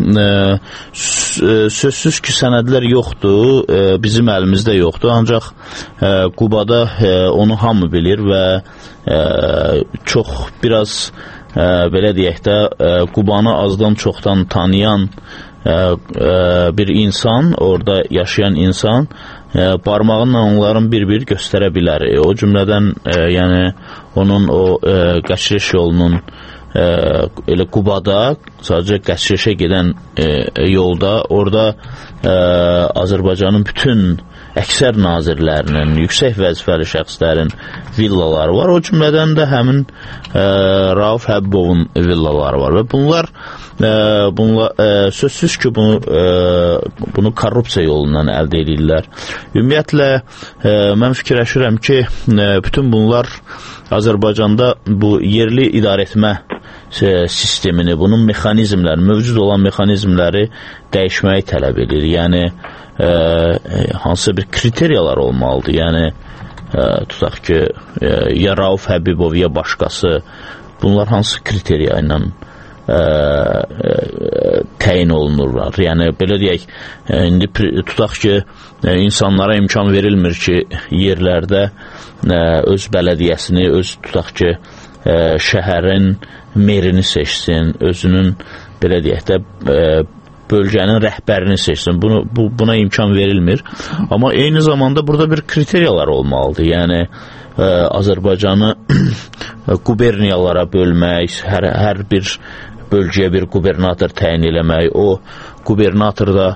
sözsüz ki, sənədlər yoxdur, bizim əlimizdə yoxdur, ancaq Qubada onu hamı bilir və çox biraz belə deyək də Qubanı azdan çoxdan tanıyan bir insan, orada yaşayan insan barmağınla onların bir-bir göstərə bilər. O cümlədən yəni onun o Qəçrəş yolunun elə Qubada sadəcə Qəçrəşə gedən yolda orada Azərbaycanın bütün əksər nazirlərinin, yüksək vəzifəli şəxslərin villaları var. O cümlədən də həmin Rauf Həbibovun villaları var və bunlar sözsüz ki, bunu korrupsiya yolundan əldə edirlər. Ümumiyyətlə, mən fikirləşirəm ki, bütün bunlar Azərbaycanda bu yerli idarəetmə sistemini, bunun mexanizmləri, mövcud olan mexanizmləri dəyişməyi tələb edir. Yəni, hansısa bir kriteriyalar olmalıdır. Yəni, tutaq ki, ya Rauf Həbibov, ya başqası, bunlar hansı kriteriya ilə təyin olunurlar. Yəni, belə deyək, indi tutaq ki, insanlara imkan verilmir ki, yerlərdə öz bələdiyyəsini, öz tutaq ki, şəhərin merini seçsin, özünün, belə deyək də, bölgənin rəhbərini seçsin. Buna imkan verilmir. Amma eyni zamanda burada bir kriteriyalar olmalıdır. Yəni, Azərbaycanı quberniyalara bölmək, hər bir bölgəyə bir qubernator təyin eləmək, o qubernator da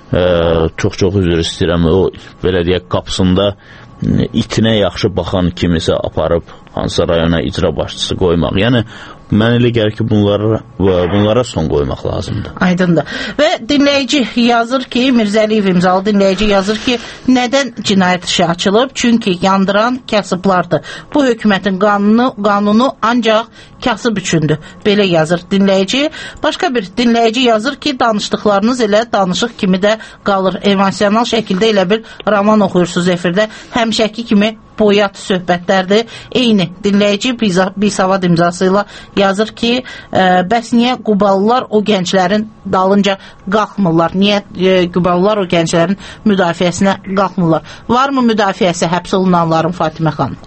çox üzr istəyirəm, o belə deyək, qapısında itinə yaxşı baxan kimisə aparıb hansısa rayona icra başçısı qoymaq. Yəni, mən elə gəlir ki, bunlara son qoymaq lazımdır. Aydındır. Və dinləyici yazır ki, Mirzəliyev imzalı dinləyici yazır ki, nədən cinayət işi açılıb? Çünki yandıran kasıblardır. Bu hökumətin qanunu ancaq kasıb üçündür. Belə yazır dinləyici. Başqa bir dinləyici yazır ki, danışdıqlarınız elə danışıq kimi də qalır. Emosional şəkildə elə bir roman oxuyursunuz efirdə. Həmişəki kimi boyat söhbətlərdir. Eyni dinləyici Bisavad imzası ilə yazır ki, bəs niyə Qubalılar o gənclərin dalınca qalxmırlar? Niyə Qubalılar o gənclərin müdafiəsinə qalxmırlar? Varmı müdafiəsi həbs olunanların, Fatimə xanım?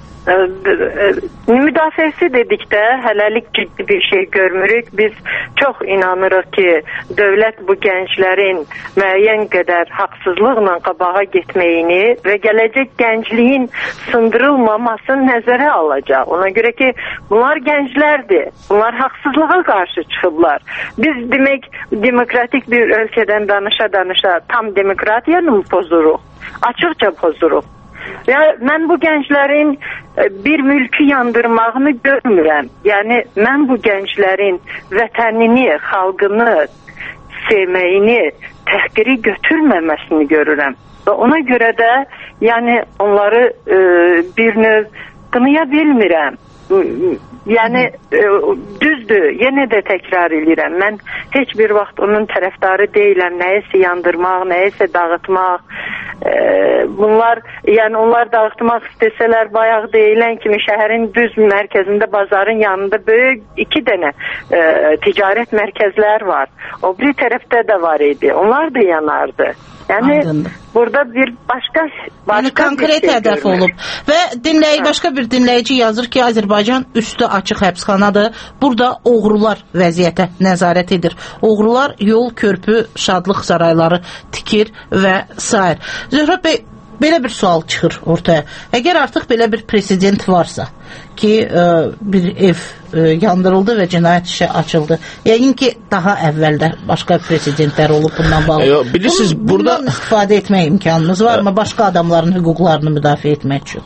Müdafiəsi dedikdə hələlik ciddi bir şey görmürük. Biz çox inanırıq ki, dövlət bu gənclərin müəyyən qədər haqsızlıqla qabağa getməyini və gələcək gəncliyin sındırılmamasını nəzərə alacaq. Ona görə ki, bunlar gənclərdir. Bunlar haqsızlığa qarşı çıxıblar. Biz demək, demokratik bir ölkədən danışa tam demokratiyanı pozuruq. Açıqca pozuruq. Ya, mən bu gənclərin bir mülkü yandırmağını görmürəm. Yəni, mən bu gənclərin vətənini, xalqını sevməyini, təhqiri götürməməsini görürəm. Və ona görə də, yəni, onları bir növ qınaya bilmirəm. Yəni, düzdür, yenə də təkrar edirəm. Mən heç bir vaxt onun tərəfdarı deyiləm. Nəyisə yandırmaq, nəyisə dağıtmaq. Bunlar, yəni onlar dağıtmaq istəsələr, bayaq deyilən kimi şəhərin düz mərkəzində, bazarın yanında böyük 2 dənə ticarət mərkəzlər var. O bir tərəfdə də var idi. Onlar da yanardı. Yəni, burada bir başqa konkret hədəf olub. Və başqa bir dinləyici yazır ki, Azərbaycan üstü açıq həbsxanadır. Burada oğrular vəziyyətə nəzarət edir. Oğrular yol, körpü, şadlıq sarayları tikir və s. Zöhrət bəy, belə bir sual çıxır ortaya. Əgər artıq belə bir president varsa ki, bir ev yandırıldı və cinayət işi açıldı. Yəqin ki, daha əvvəldə başqa presidentlər olub bundan bağlı. Bundan istifadə etmək imkanımız var mı? Başqa adamların hüquqlarını müdafiə etmək üçün?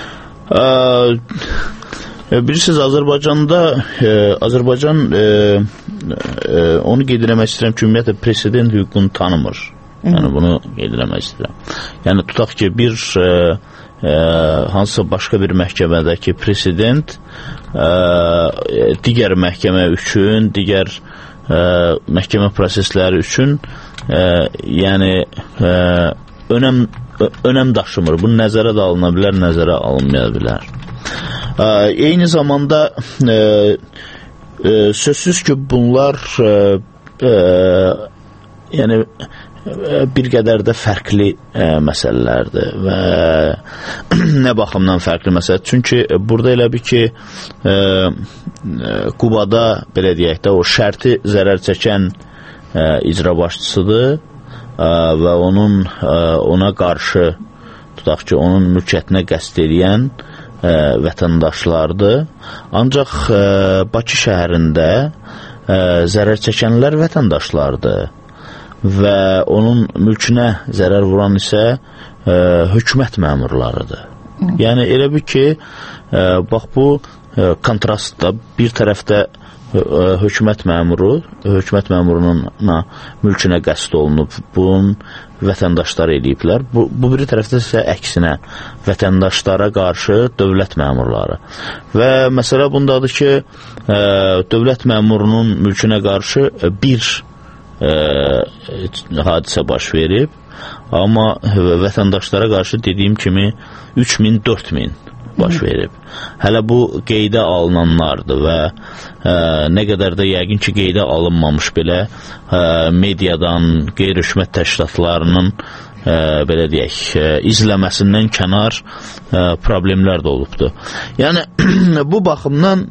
Bilirsiniz, Azərbaycan onu qeyd eləmək istəyirəm ki, ümumiyyətlə president hüququnu tanımır. Yəni, bunu qeyd eləmək istəyirəm. Yəni, tutaq ki, bir hansısa başqa bir məhkəmədəki president digər məhkəmə üçün, digər məhkəmə prosesləri üçün yəni önəm daşımır. Bu nəzərə də alına bilər, nəzərə alınmaya bilər. Eyni zamanda sözsüz ki, bunlar yəni bir qədər də fərqli məsələlərdir və nə baxımdan fərqli məsələ? Çünki burada elə bir ki, Qubada, belə deyək də, o şərti zərər çəkən icra başçısıdır və ona qarşı, tutaq ki, onun mülkiyyətinə qəsd edən vətəndaşlardır. Ancaq Bakı şəhərində zərər çəkənlər vətəndaşlardır və onun mülkünə zərər vuran isə hökumət məmurlarıdır. Yəni elə bir ki, bax bu kontrastda bir tərəfdə hökumət məmurunun mülkünə qəsd olunub, bunun vətəndaşlar eləyiblər. Bu bir tərəfdə isə əksinə vətəndaşlara qarşı dövlət məmurları. Və məsələ bundadır ki, dövlət məmurunun mülkünə qarşı bir hadisə baş verib, amma vətəndaşlara qarşı dediyim kimi 3000-4000 baş verib. Hələ bu qeydə alınanlardır və nə qədər də yəqin ki, qeydə alınmamış belə mediadan, qeyri-hökumət təşkilatlarının belə deyək, izləməsindən kənar problemlər də olubdur. Yəni, bu baxımdan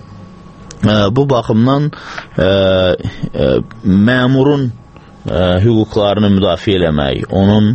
məmurun hüquqlarını müdafiə eləmək, onun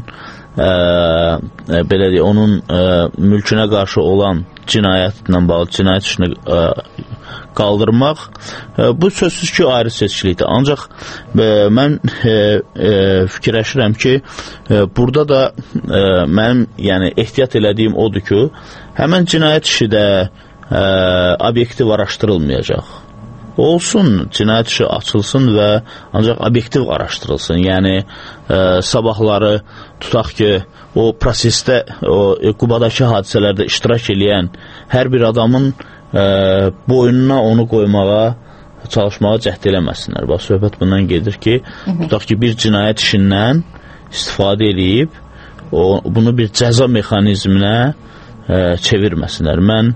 belə deyək, onun mülkünə qarşı olan cinayətlə bağlı cinayət işini qaldırmaq, bu sözsüz ki, ayrı seçkilikdir. Ancaq mən fikirləşirəm ki, burada da mənim ehtiyat elədiyim odur ki, həmən cinayət işi də obyektiv araşdırılmayacaq. Olsun, cinayət işi açılsın və ancaq obyektiv araşdırılsın. Yəni, sabahları tutaq ki, o prosesdə, o Qubadakı hadisələrdə iştirak edən hər bir adamın boynuna onu qoymağa, çalışmağa cəhd eləməsinlər. Bax, söhbət bundan gedir ki, tutaq ki, bir cinayət işindən istifadə edib, bunu bir cəza mexanizminə çevirməsinlər.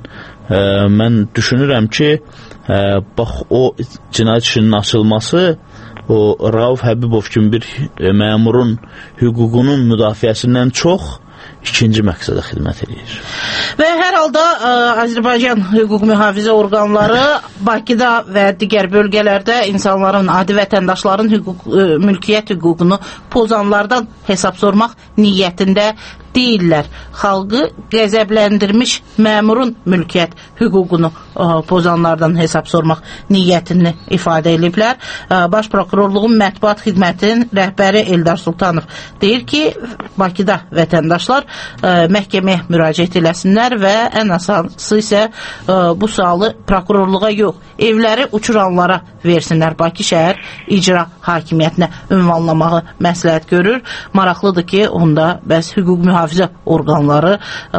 Mən düşünürəm ki, bax, o cinayət işinin açılması o Rauf Həbibov kimi bir məmurun hüququnun müdafiəsindən çox ikinci məqsədə xidmət edir. Və hər halda Azərbaycan hüquq mühafizə orqanları Bakıda və digər bölgələrdə insanların, adi vətəndaşların mülkiyyət hüququnu pozanlardan hesab sormaq niyyətində deyirlər. Xalqı qəzəbləndirmiş məmurun mülkiyyət hüququnu pozanlardan hesab sormaq niyyətini ifadə ediblər. Baş prokurorluğun mətbuat xidmətinin rəhbəri Eldar Sultanov deyir ki, Bakıda vətəndaşlar məhkəməyə müraciət eləsinlər və ən əsası isə bu sualı prokurorluğa yox, evləri uçuranlara versinlər. Bakı şəhər icra hakimiyyətinə ünvanlamağı məsləhət görür. Maraqlıdır ki, onda bəs hüquq mühafizə orqanları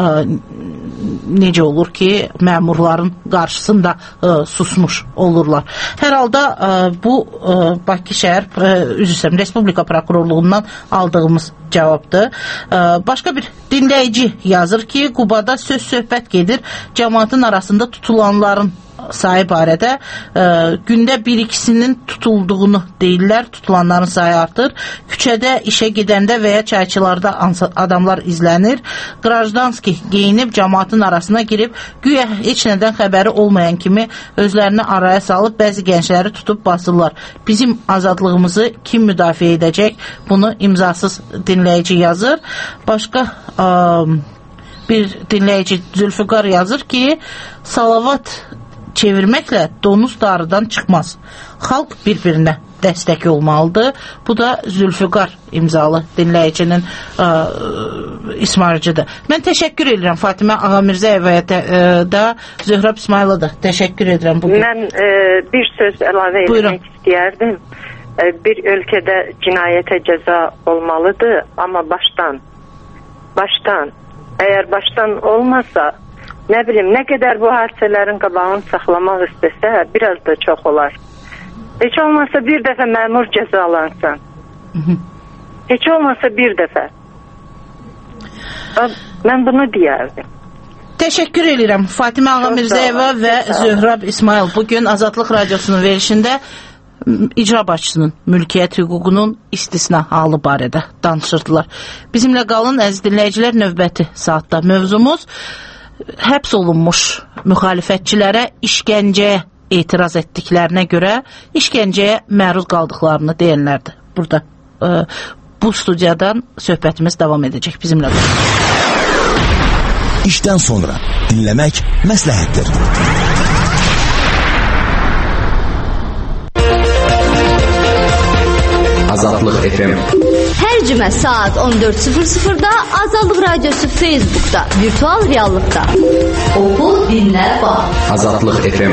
necə olur ki, məmurların qarşısında susmuş olurlar. Hər halda bu Bakı şəhər Respublika prokurorluğundan aldığımız cavabdır. Başqa bir dinləyici yazır ki, Qubada söz-söhbət gedir, cəmaatın arasında tutulanların sayı barədə gündə bir-ikisinin tutulduğunu deyirlər, tutulanların sayı artır. Küçədə işə gedəndə və ya çayçılarda adamlar izlənir. Qrajdanski geyinib cəmaatın arasına girib, güya heç nədən xəbəri olmayan kimi özlərini araya salıb bəzi gəncləri tutub basırlar. Bizim azadlığımızı kim müdafiə edəcək? Bunu imzasız dinləyici yazır. Başqa bir dinləyici Zülfüqar yazır ki, salavat çevirməklə donuz darıdan çıxmaz. Xalq bir-birinə dəstək olmalıdır. Bu da Zülfüqar imzalı dinləyicinin ismarıcıdır. Mən təşəkkür edirəm Fatimə Ağamirzəyevaya da, Zöhrəb İsmayıla da təşəkkür edirəm bugün. Mən bir söz əlavə etmək istəyərdim. Bir ölkədə cinayətə cəza olmalıdır, amma başdan əgər başdan olmasa, nə bilim, nə qədər bu hadisələrin qabağını saxlamaq istəsə, biraz da çox olar. Heç olmasa bir dəfə məmur cəzalansan. Heç olmasa bir dəfə. Mən bunu deyərdim. Təşəkkür edirəm. Fatimə Ağa Mirzəyeva və Zöhrab İsmail bugün Azadlıq Radiosunun verilişində icra başçısının mülkiyyət hüququnun istisna halı barədə danışırdılar. Bizimlə qalın, əziz dinləyicilər, növbəti saatda mövzumuz həbs olunmuş müxalifətçilərə işgəncəyə etiraz etdiklərinə görə işgəncəyə məruz qaldıqlarını deyənlərdir. Burada bu studiyadan söhbətimiz davam edəcək. Bizimlə qalın. İşdən sonra dinləmək məsləhətdir. Azadlıq FM. Hər cümə saat 14:00-da Azadlıq Radiosu Facebookda, virtual reallıqda. Oxu, dinlə, bax. Azadlıq FM.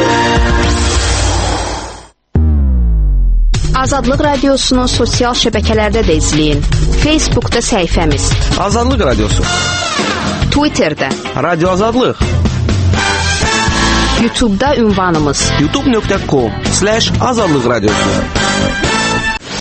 Azadlıq Radiosunu sosial şəbəkələrdə də izləyin. Facebookda səhifəmiz Azadlıq Radiosu, Twitterdə Radio Azadlıq, YouTube'da ünvanımız youtube.com/Azadlıq Radiosu.